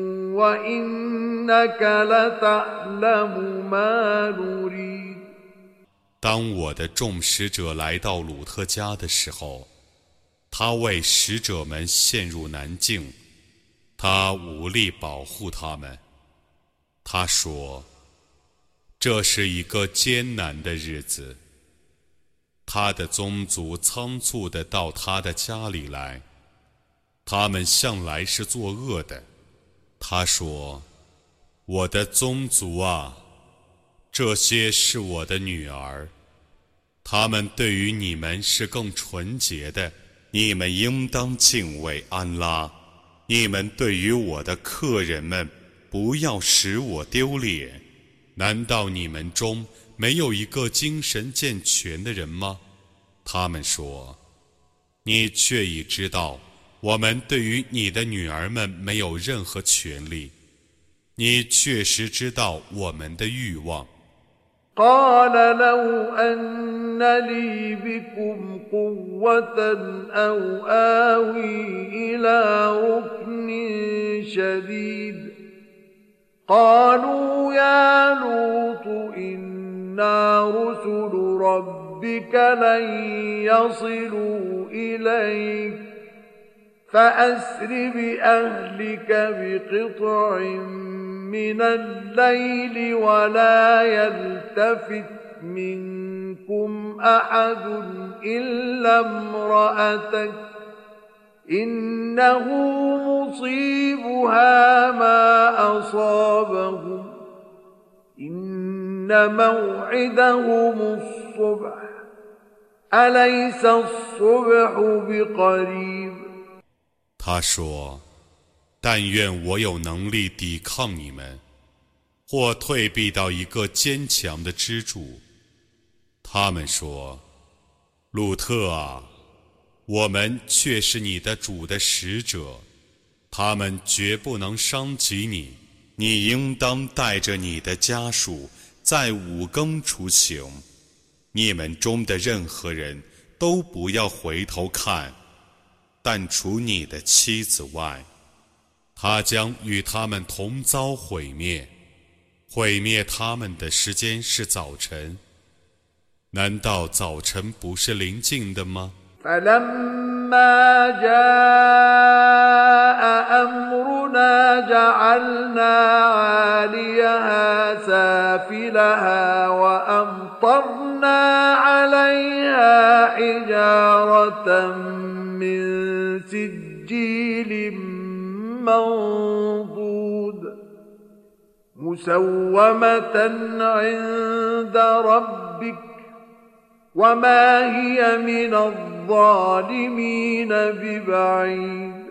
وإنك لتعلم ما نريد。
当我的众使者来到鲁特家的时候，他为使者们陷入难境，他无力保护他们。他说，这是一个艰难的日子。他的宗族仓促地到他的家里来，他们向来是作恶的。他说，我的宗族啊，这些是我的女儿，她们对于你们是更纯洁的，你们应当敬畏安拉。你们对于我的客人们，不要使我丢脸。难道你们中没有一个精神健全的人吗？他们说，你却已知道，我们对于你的女儿们没有任何权利。你确实知道我们的欲望。
قال لو أن لي بكم قوة أو آوي إلى ركن شديد قالوا يا لوط إنا رسل ربك لن يصلوا إليك فأسر بأهلك بقطع من الليل ولا يلتفت منكم أحد إلا امرأتك إنه مصيبها ما أصابهم إن موعدهم الصبح أليس الصبح بقريب。
他说，但愿我有能力抵抗你们，或退避到一个坚强的支柱。他们说，鲁特啊，我们却是你的主的使者，他们绝不能伤及你。你应当带着你的家属在五更出行，你们中的任何人都不要回头看，但除你的妻子外，他将与他们同遭毁灭。毁灭他们的时间是早晨，难道早晨不是临近的吗
فلما جاء أمرنا جعلنا عاليها سافلها وأمطرنا عليها حجارة من سجيل منضود مسومة عند ربك وما هي من الظالمين ببعيد。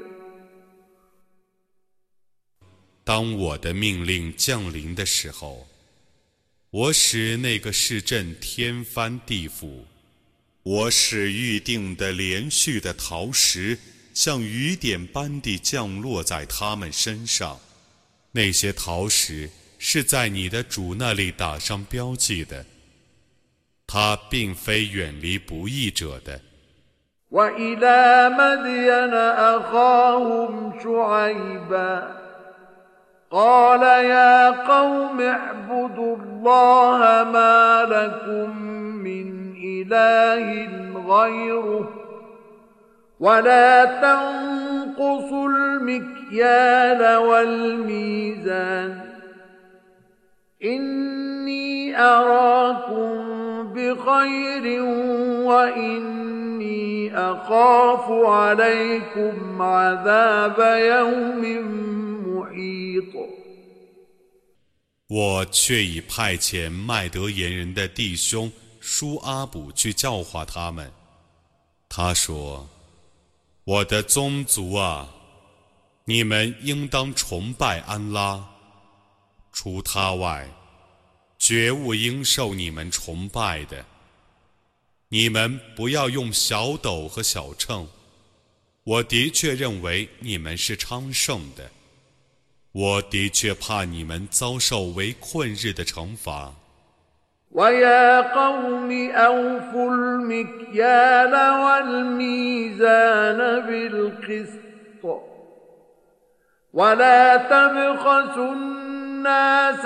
当我的命令降临的时候，我使那个市镇天翻地覆， 我使预定的连续的陶石像雨点般地降落在他们身上，那些陶石是在你的主那里打上标记的，他并非远离不义者的。
وإلى مدين أخاهم شعيبا قال يا قوم اعبدوا الله ما لكم من إله غيره ولا تنقصوا المكيال والميزان إني أراكم بخير وإني أخاف عليكم عذاب يوم محيط。
我却已派遣麦德言人的弟兄舒阿卜去教化他们。他说：“我的宗族啊，你们应当崇拜安拉，除他外，绝无应受你们崇拜的。你们不要用小斗和小秤，我的确认为你们是昌盛的，我的确怕你们遭受为困日的惩罚。”
ويا قوم أوفوا المكيال والميزان بالقسط ولا تبخسوا الناس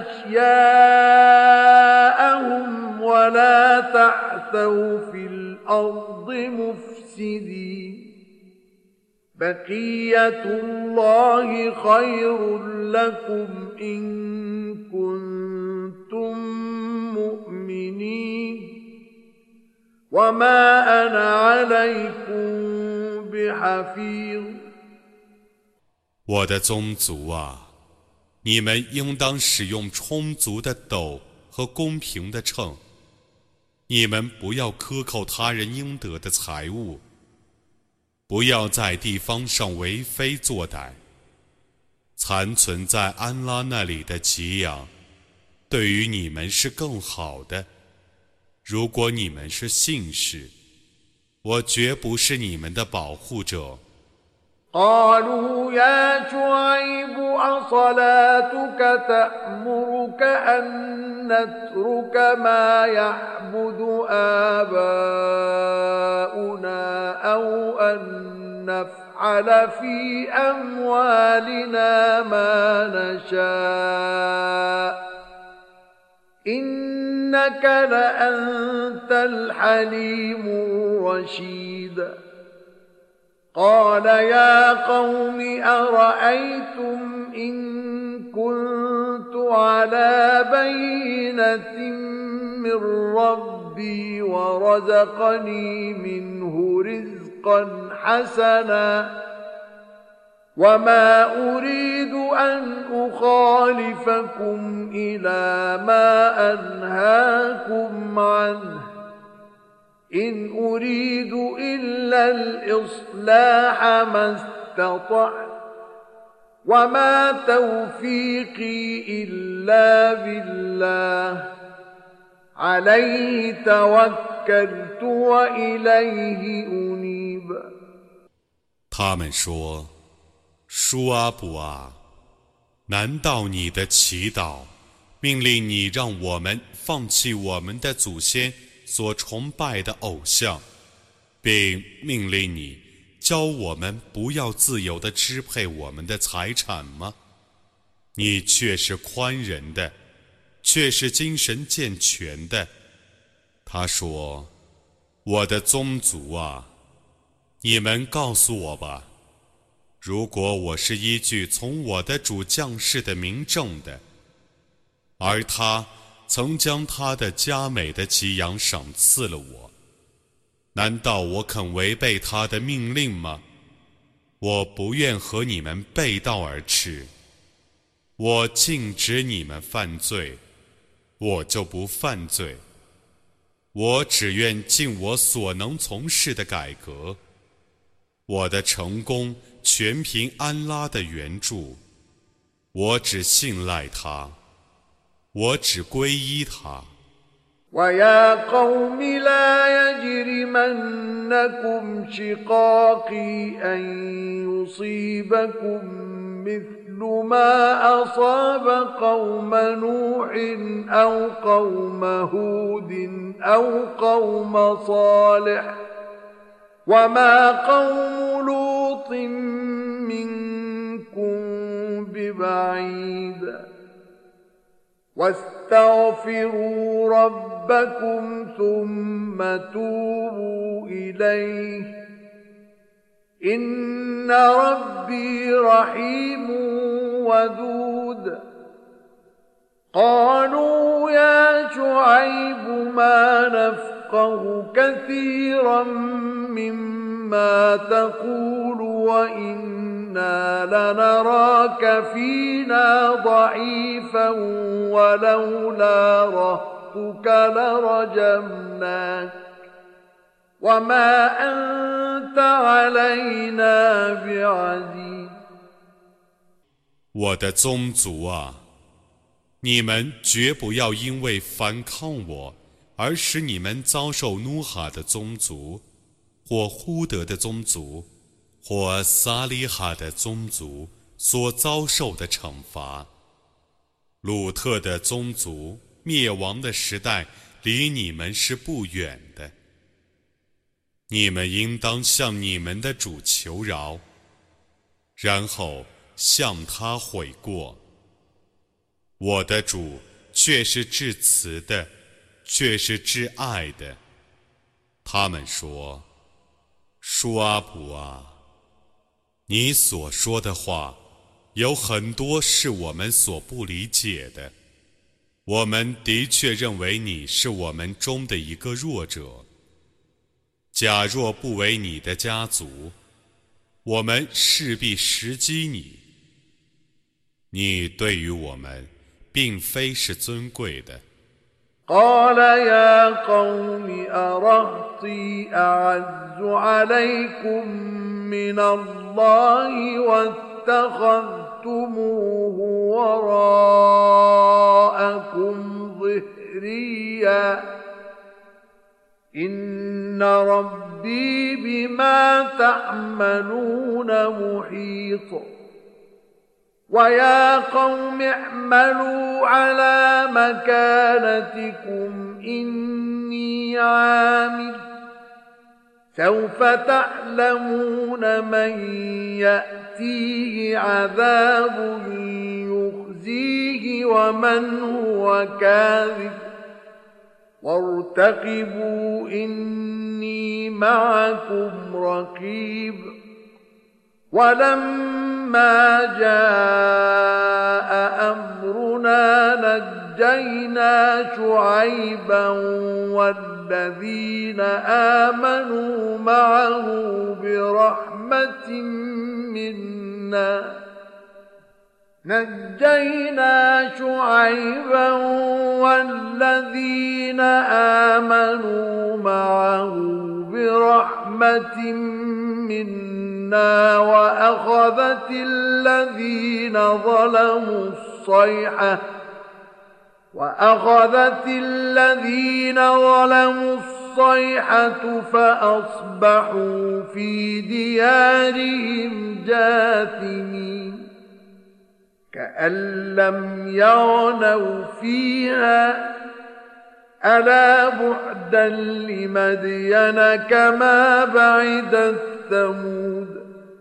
أشياءهم ولا تعثوا في الأرض مفسدين بقية الله خير لكم إن كنتم مؤمنين وما أنا عليكم بحفيظ。
我的宗族啊，你们应当使用充足的斗和公平的秤，你们不要克扣他人应得的财物，不要在地方上为非作歹。残存在安拉那里的给养对于你们是更好的。如果你们是信士，我绝不是你们的保护者。
قالوا يا شعيب أصلاتك تأمرك أن نترك ما يعبد آباؤنا أو أن نفعل في أموالنا ما نشاء إنك لأنت الحليم الرشيد。قال يا قوم أرأيتم إن كنت على بينة من ربي ورزقني منه رزقا حسنا وما أريد أن أخالفكم إلى ما أنهاكم عنه إن أريد إلا الإصلاح ما استطعت وما توفيقي إلا بالله عليه توكلت وإليه أنيب。
他们说：“舒阿卜啊，难道你的祈祷命令你让我们放弃我们的祖先所崇拜的偶像，并命令你教我们不要自由地支配我们的财产吗？你却是宽仁的，却是精神健全的。”他说：“我的宗族啊，你们告诉我吧，如果我是依据从我的主降世的明证的，而他曾将他的佳美的给养赏赐了我，难道我肯违背他的命令吗？我不愿和你们背道而驰。我禁止你们犯罪，我就不犯罪。我只愿尽我所能从事的改革。我的成功全凭安拉的援助，我只信赖他，我只皈依他，
ويا قوم لا يجرمنكم شقاقي أن يصيبكم مثل ما أصاب قوم نوح أو قوم هود أو قوم صالح وما قوم لوط منكم ببعيد واستغفروا ربكم ثم توبوا إليه إن ربي رحيم ودود قالوا يا شعيب ما نفقه كثيرا مما تقول وإنا لنراك فينا ضعيفا ولولا رهطك لرجمناك وما أنت علينا بعزيز
我的宗族啊，你们绝不要因为反抗我而使你们遭受努哈的宗族或呼德的宗族或撒利哈的宗族所遭受的惩罚。鲁特的宗族灭亡的时代离你们是不远的，你们应当向你们的主求饶，然后向他悔过。我的主却是至慈的，却是至爱的。他们说：舒阿卜啊，你所说的话有很多是我们所不理解的，我们的确认为你是我们中的一个弱者。假若不为你的家族，我们势必时击你。你对于我们并非是尊贵的。
قال يا قوم أرهطي أعز عليكم من الله واتخذتموه وراءكم ظهريا إن ربي بما تعملون محيط ويا قوم اعملوا على مكانتكم إني عامل سوف تعلمون من يأتيه عذاب يخزيه ومن هو كاذب وارتقبوا إني معكم رقيب ولما جاء أمرنا نجينا شعيبا والذين آمنوا معه برحمة منا نجينا شعيبا والذين آمنوا معه برحمة منا وأخذت الذين ظلموا الصيحة وأخذت الذين ظلموا الصيحة فأصبحوا في ديارهم جاثمين كأن لم يغنوا فيها ألا بعدا لمدين كما بعدت ثمود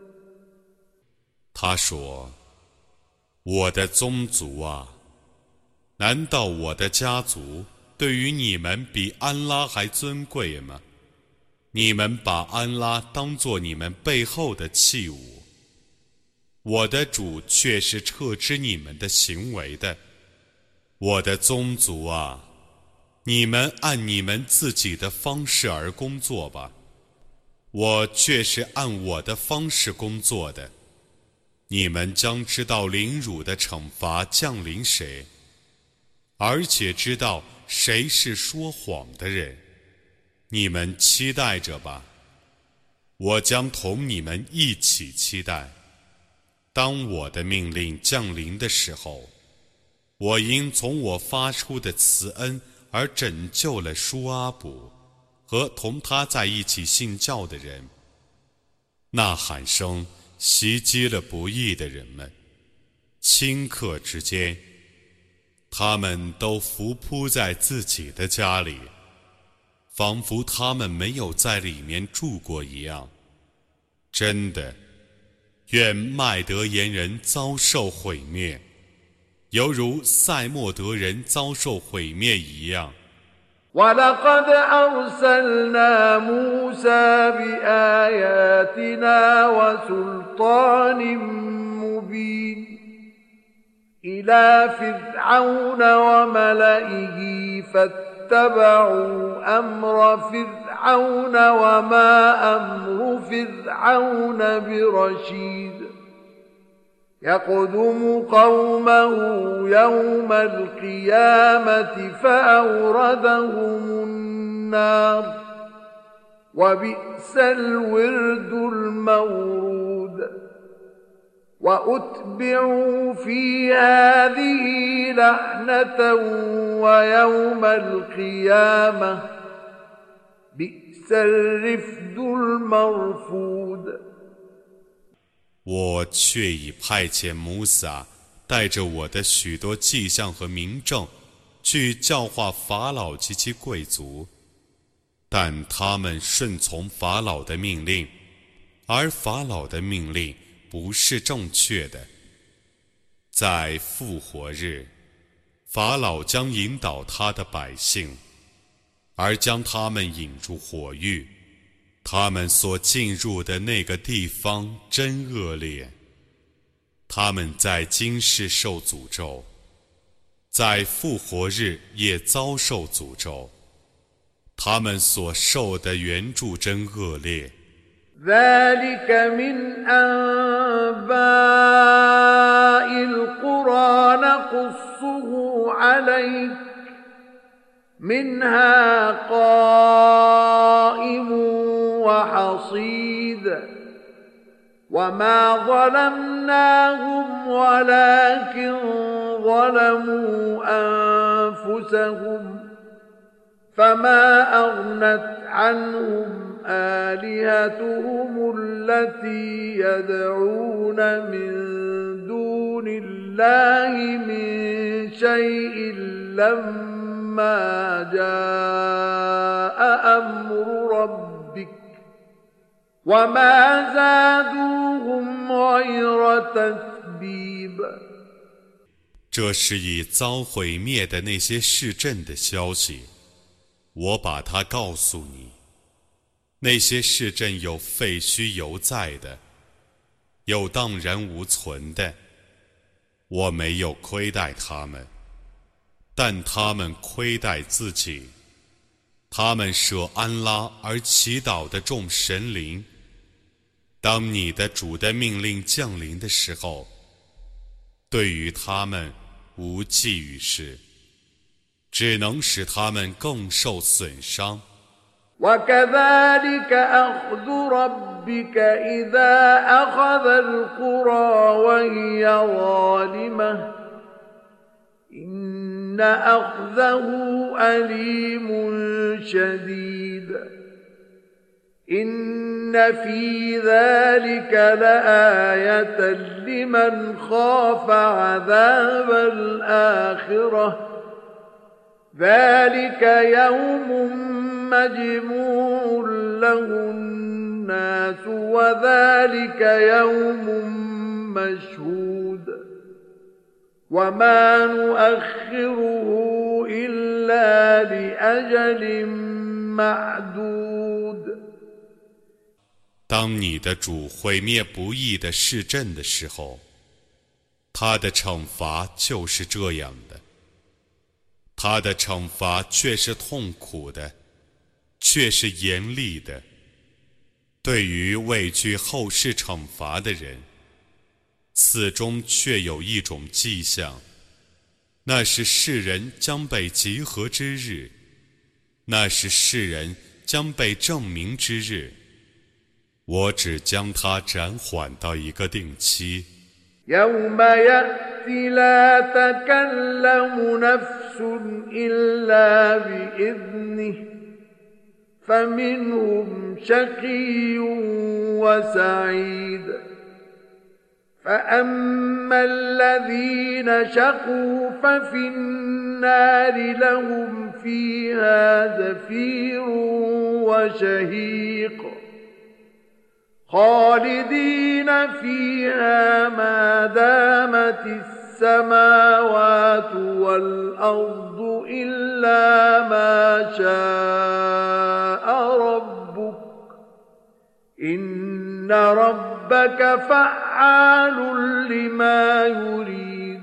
他说：我的宗族啊，难道我的家族对于你们比安拉还尊贵吗？你们把安拉当作你们背后的器物，我的主却是撤知你们的行为的。我的宗族啊，你们按你们自己的方式而工作吧，我却是按我的方式工作的。你们将知道凌辱的惩罚降临谁，而且知道谁是说谎的人。你们期待着吧，我将同你们一起期待。当我的命令降临的时候，我应从我发出的慈恩而拯救了舒阿卜和同他在一起信教的人。呐喊声袭击了不义的人们，顷刻之间，他们都伏扑在自己的家里，仿佛他们没有在里面住过一样。真的，愿麦德言人遭受毁灭，犹如塞莫德人遭受毁灭一样。
ولقد أرسلنا موسى بآياتنا وسلطان مبين إلى فرعون وملئه فاتبعوا أمر فرعون وما أمر فرعون برشيد يقدم قومه يوم القيامة فأوردهم النار وبئس الورد المورود وأتبعوا في هذه لعنة ويوم القيامة بئس الرفد المرفود。
我却已派遣摩撒带着我的许多迹象和明证去教化法老及其贵族，但他们顺从法老的命令，而法老的命令不是正确的。在复活日，法老将引导他的百姓，而将他们引入火狱。他们所进入的那个地方真恶劣，他们在今世受诅咒，在复活日也遭受诅咒，他们所受的援助真恶劣。
ذلك من أنباء القرى نقصه عليك منها قائم وحصيد وما ظلمناهم ولكن ظلموا أنفسهم فما أغنت عنهم آلهتهم التي يدعون من دون الله من شيء لما جاء أمر ربك وما زادوهم غير تتبيب。
这是已遭毁灭的那些市镇的消息，我把它告诉你。那些市镇有废墟犹在的，有荡然无存的，我没有亏待他们，但他们亏待自己。他们舍安拉而祈祷的众神灵，当你的主的命令降临的时候，对于他们无济于事，只能使他们更受损伤。
وكذلك أخذ ربك إذا أخذ القرى وهي ظالمة إن أخذه أليم شديد إن في ذلك لآية لمن خاف عذاب الآخرة ذلك يوم مجموع له الناس وذلك يوم مشهود وما نؤخره إلا لأجل معدود。
当你的主毁灭不义的市镇的时候，他的惩罚就是这样的，他的惩罚却是痛苦的，却是严厉的。对于畏惧后世惩罚的人，此中却有一种迹象，那是世人将被集合之日，那是世人将被证明之日。我只将它暂缓到一个定期。
يوم يأتي لا تكلم نفس إلا بإذنه فمنهم شقي وسعيد فأما الذين شقوا ففي النار لهم فيها زفير وشهيق خالدين فيها ما دامت السماوات والأرض إلا ما شاء ربك إن ربك فعال لما يريد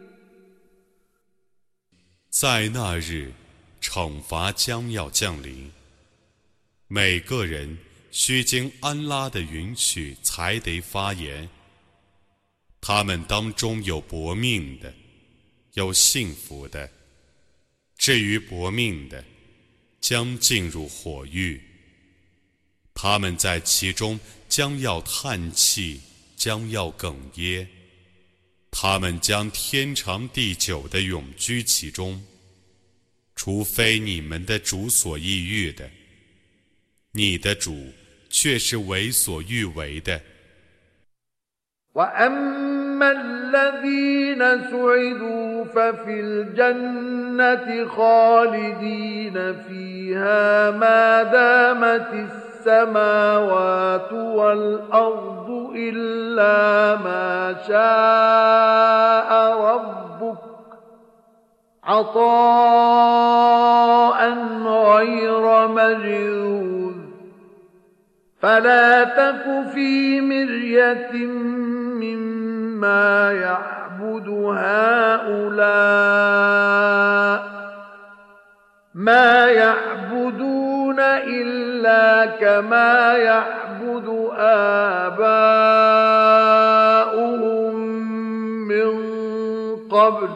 在那日，惩罚将要降临，每个人须经安拉的允许才得发言。他们当中有薄命的，有幸福的。至于薄命的，将进入火狱。他们在其中将要叹气，将要哽咽。他们将天长地久地永居其中，除非你们的主所抑郁的，你的主却是为所欲为的。
وأما الذين سعدوا ففي الجنة خالدين فيها ما دامت السماوات والأرض إلا ما شاء ربك عطاء غير مجذوذ فلا تك في مرية مما يعبد هؤلاء ما يعبدون إلا كما يعبد آباؤهم من قبل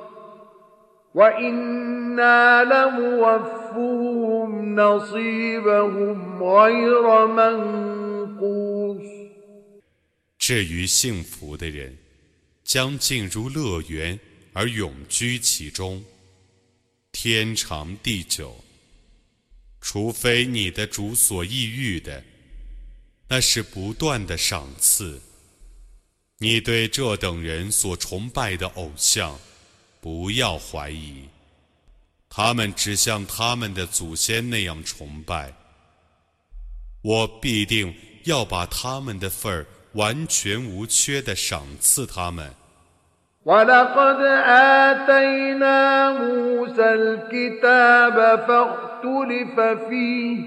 وإنا لموفوهم نصيبهم غير منقوص
至于幸福的人，将进入乐园而永居其中，天长地久。除非你的主所抑郁的，那是不断的赏赐。你对这等人所崇拜的偶像，不要怀疑，他们只像他们的祖先那样崇拜。我必定要把他们的份儿完全无缺地赏赐他们。
ولقد آتينا موسى الكتاب فاختلف فيه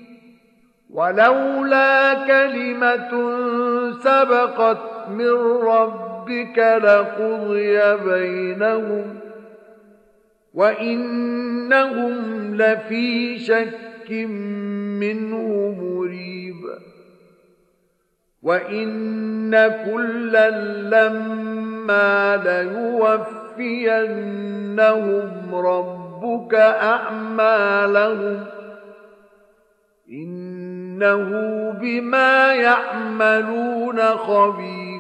ولولا كلمة سبقت من ربك لقضي بينهم وإنهم لفي شك منه مريب وإن كلا لما ليوفينهم ربك أعمالهم إنه بما يعملون خبير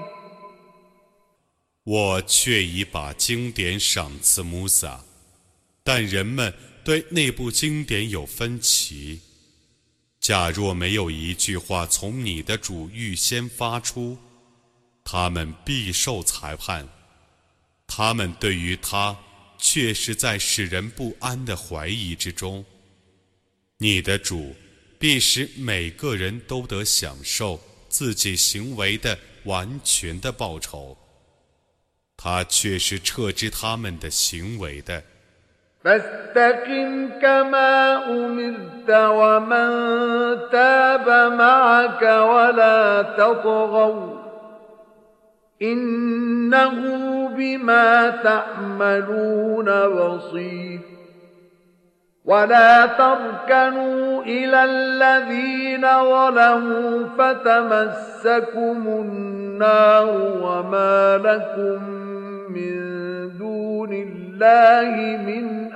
我却已把经典赏赐穆萨，但人们对那部经典有分歧。假若没有一句话从你的主预先发出，他们必受裁判。他们对于他却是在使人不安的怀疑之中。你的主必使每个人都得享受自己行为的完全的报酬，他却是撤知他们的行为的。
فاستقم كما أمرت ومن تاب معك ولا تطغوا إنه بما تعملون بصير ولا تركنوا إلى الذين ظلموا فتمسكم النار وما لكم من دون الله من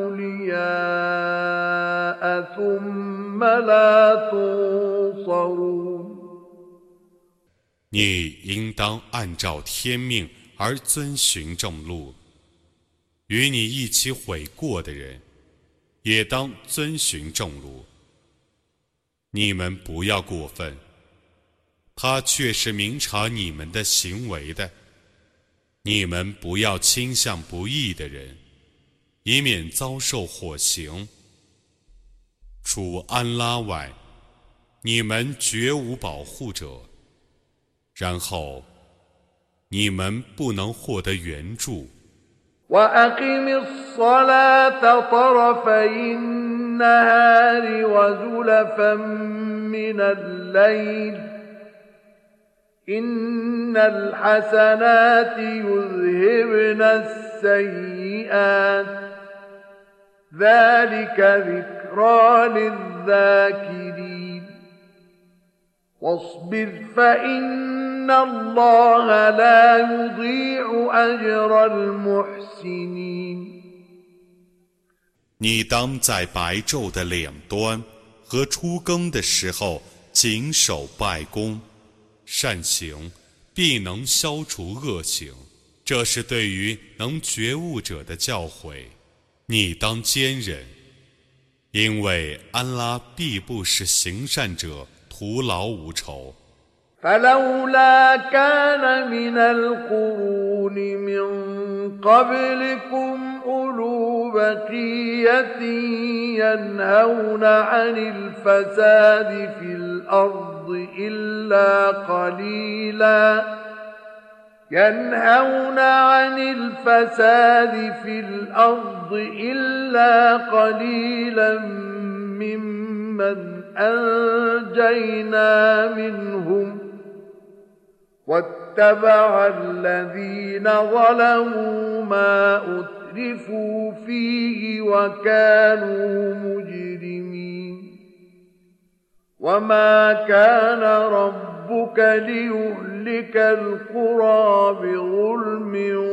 أولياء ثم لا تنصرون
你应当按照天命而遵循正路，与你一起悔过的人也当遵循正路。你们不要过分，他却是明察你们的行为的。你们不要倾向不义的人，以免遭受火刑。除安拉外，你们绝无保护者。然后，你们不能获得援助。
وأقم الصلاة طرفي النهار وزلفا من الليل إن الحسنات يذهبن السيئات ذلك ذكرى للذاكرين واصبر فإن الله لا يضيع أجر المحسنين
你当在白昼的两端和出更的时候谨守拜功，善行必能消除恶行，这是对于能觉悟者的教诲。你当坚忍，因为安拉必不使行善者徒劳无酬。
فلولا كان من القرون من قبلكم أولو بقية ينهون عن الفساد في الأرض إلا قليلا ينهون عن الفساد في الأرض إلا قليلا ممن أنجينا منهم واتبع الذين ظلموا ما أترفوا فيه وكانوا مجرمين وما كان ربك ليهلك القرى بظلم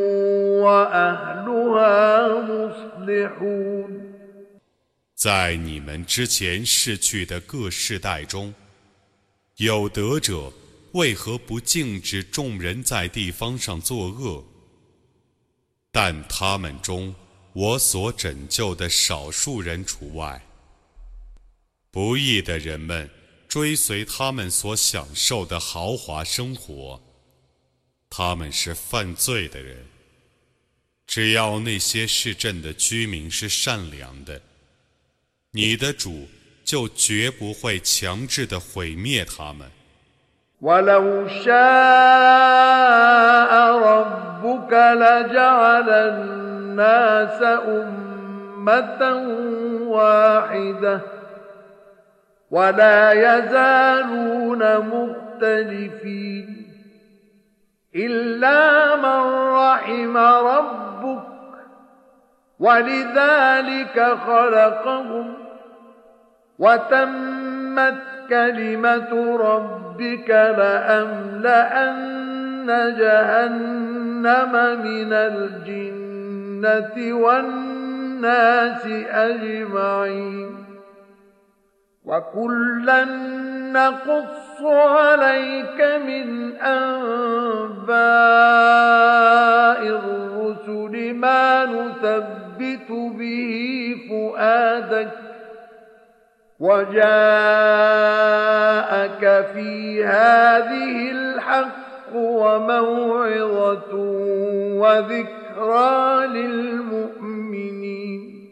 وأهلها مصلحون
在你们之前逝去的各世代中，有德者为何不禁止众人在地方上作恶？但他们中我所拯救的少数人除外。不义的人们追随他们所享受的豪华生活，他们是犯罪的人。只要那些市镇的居民是善良的，你的主就绝不会强制地毁灭他们。
ولو شاء ربك لجعل الناس أمة واحدة ولا يزالون مختلفين إلا من رحم ربك ولذلك خلقهم وتمت كلمة ربك لأملأن جهنم من الجنة والناس أجمعين وكلا نقص عليك من أنباء الرسل ما نثبت به فؤادك وجاءك في هذه الحق وموعظة وذكرى للمؤمنين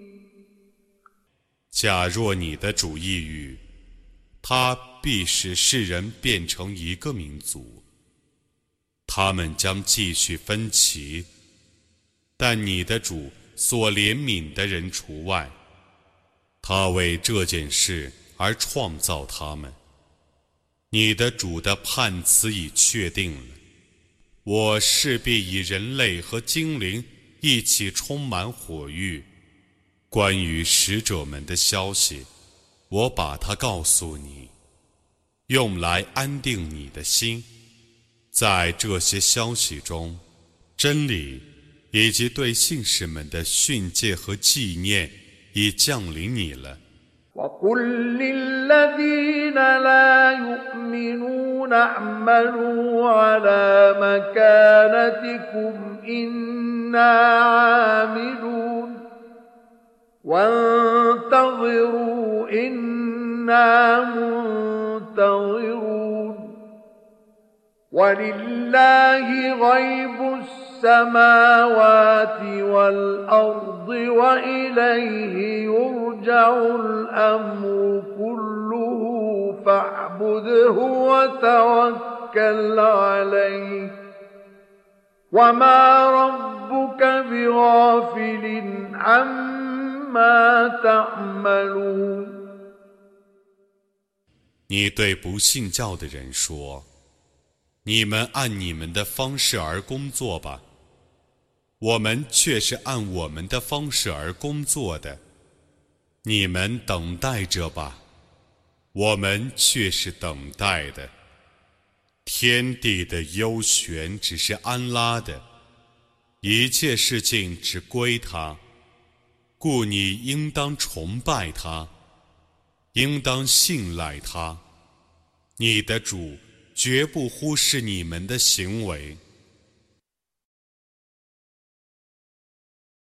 假若你的主意欲，他必使世人变成一个民族，他们将继续分歧，但你的主所怜悯的人除外。他为这件事而创造他们，你的主的判词已确定了。我势必以人类和精灵一起充满火域。关于使者们的消息，我把它告诉你，用来安定你的心。在这些消息中，真理以及对信士们的训诫和纪念已降临你了。
وقل للذين لا يؤمنون اعملوا على مكانتكم إنا عاملون وانتظروا إنا منتظرون ولله غيب السماوات والأرض وإليه يرجع الأمر كله فاعبده وتوكل عليه وما ربك بغافل عما تعملون
你对不信教的人说，你们按你们的方式而工作吧，我们却是按我们的方式而工作的，你们等待着吧，我们却是等待的。天地的幽玄只是安拉的，一切事情只归他，故你应当崇拜他，应当信赖他，你的主绝不忽视你们的行为。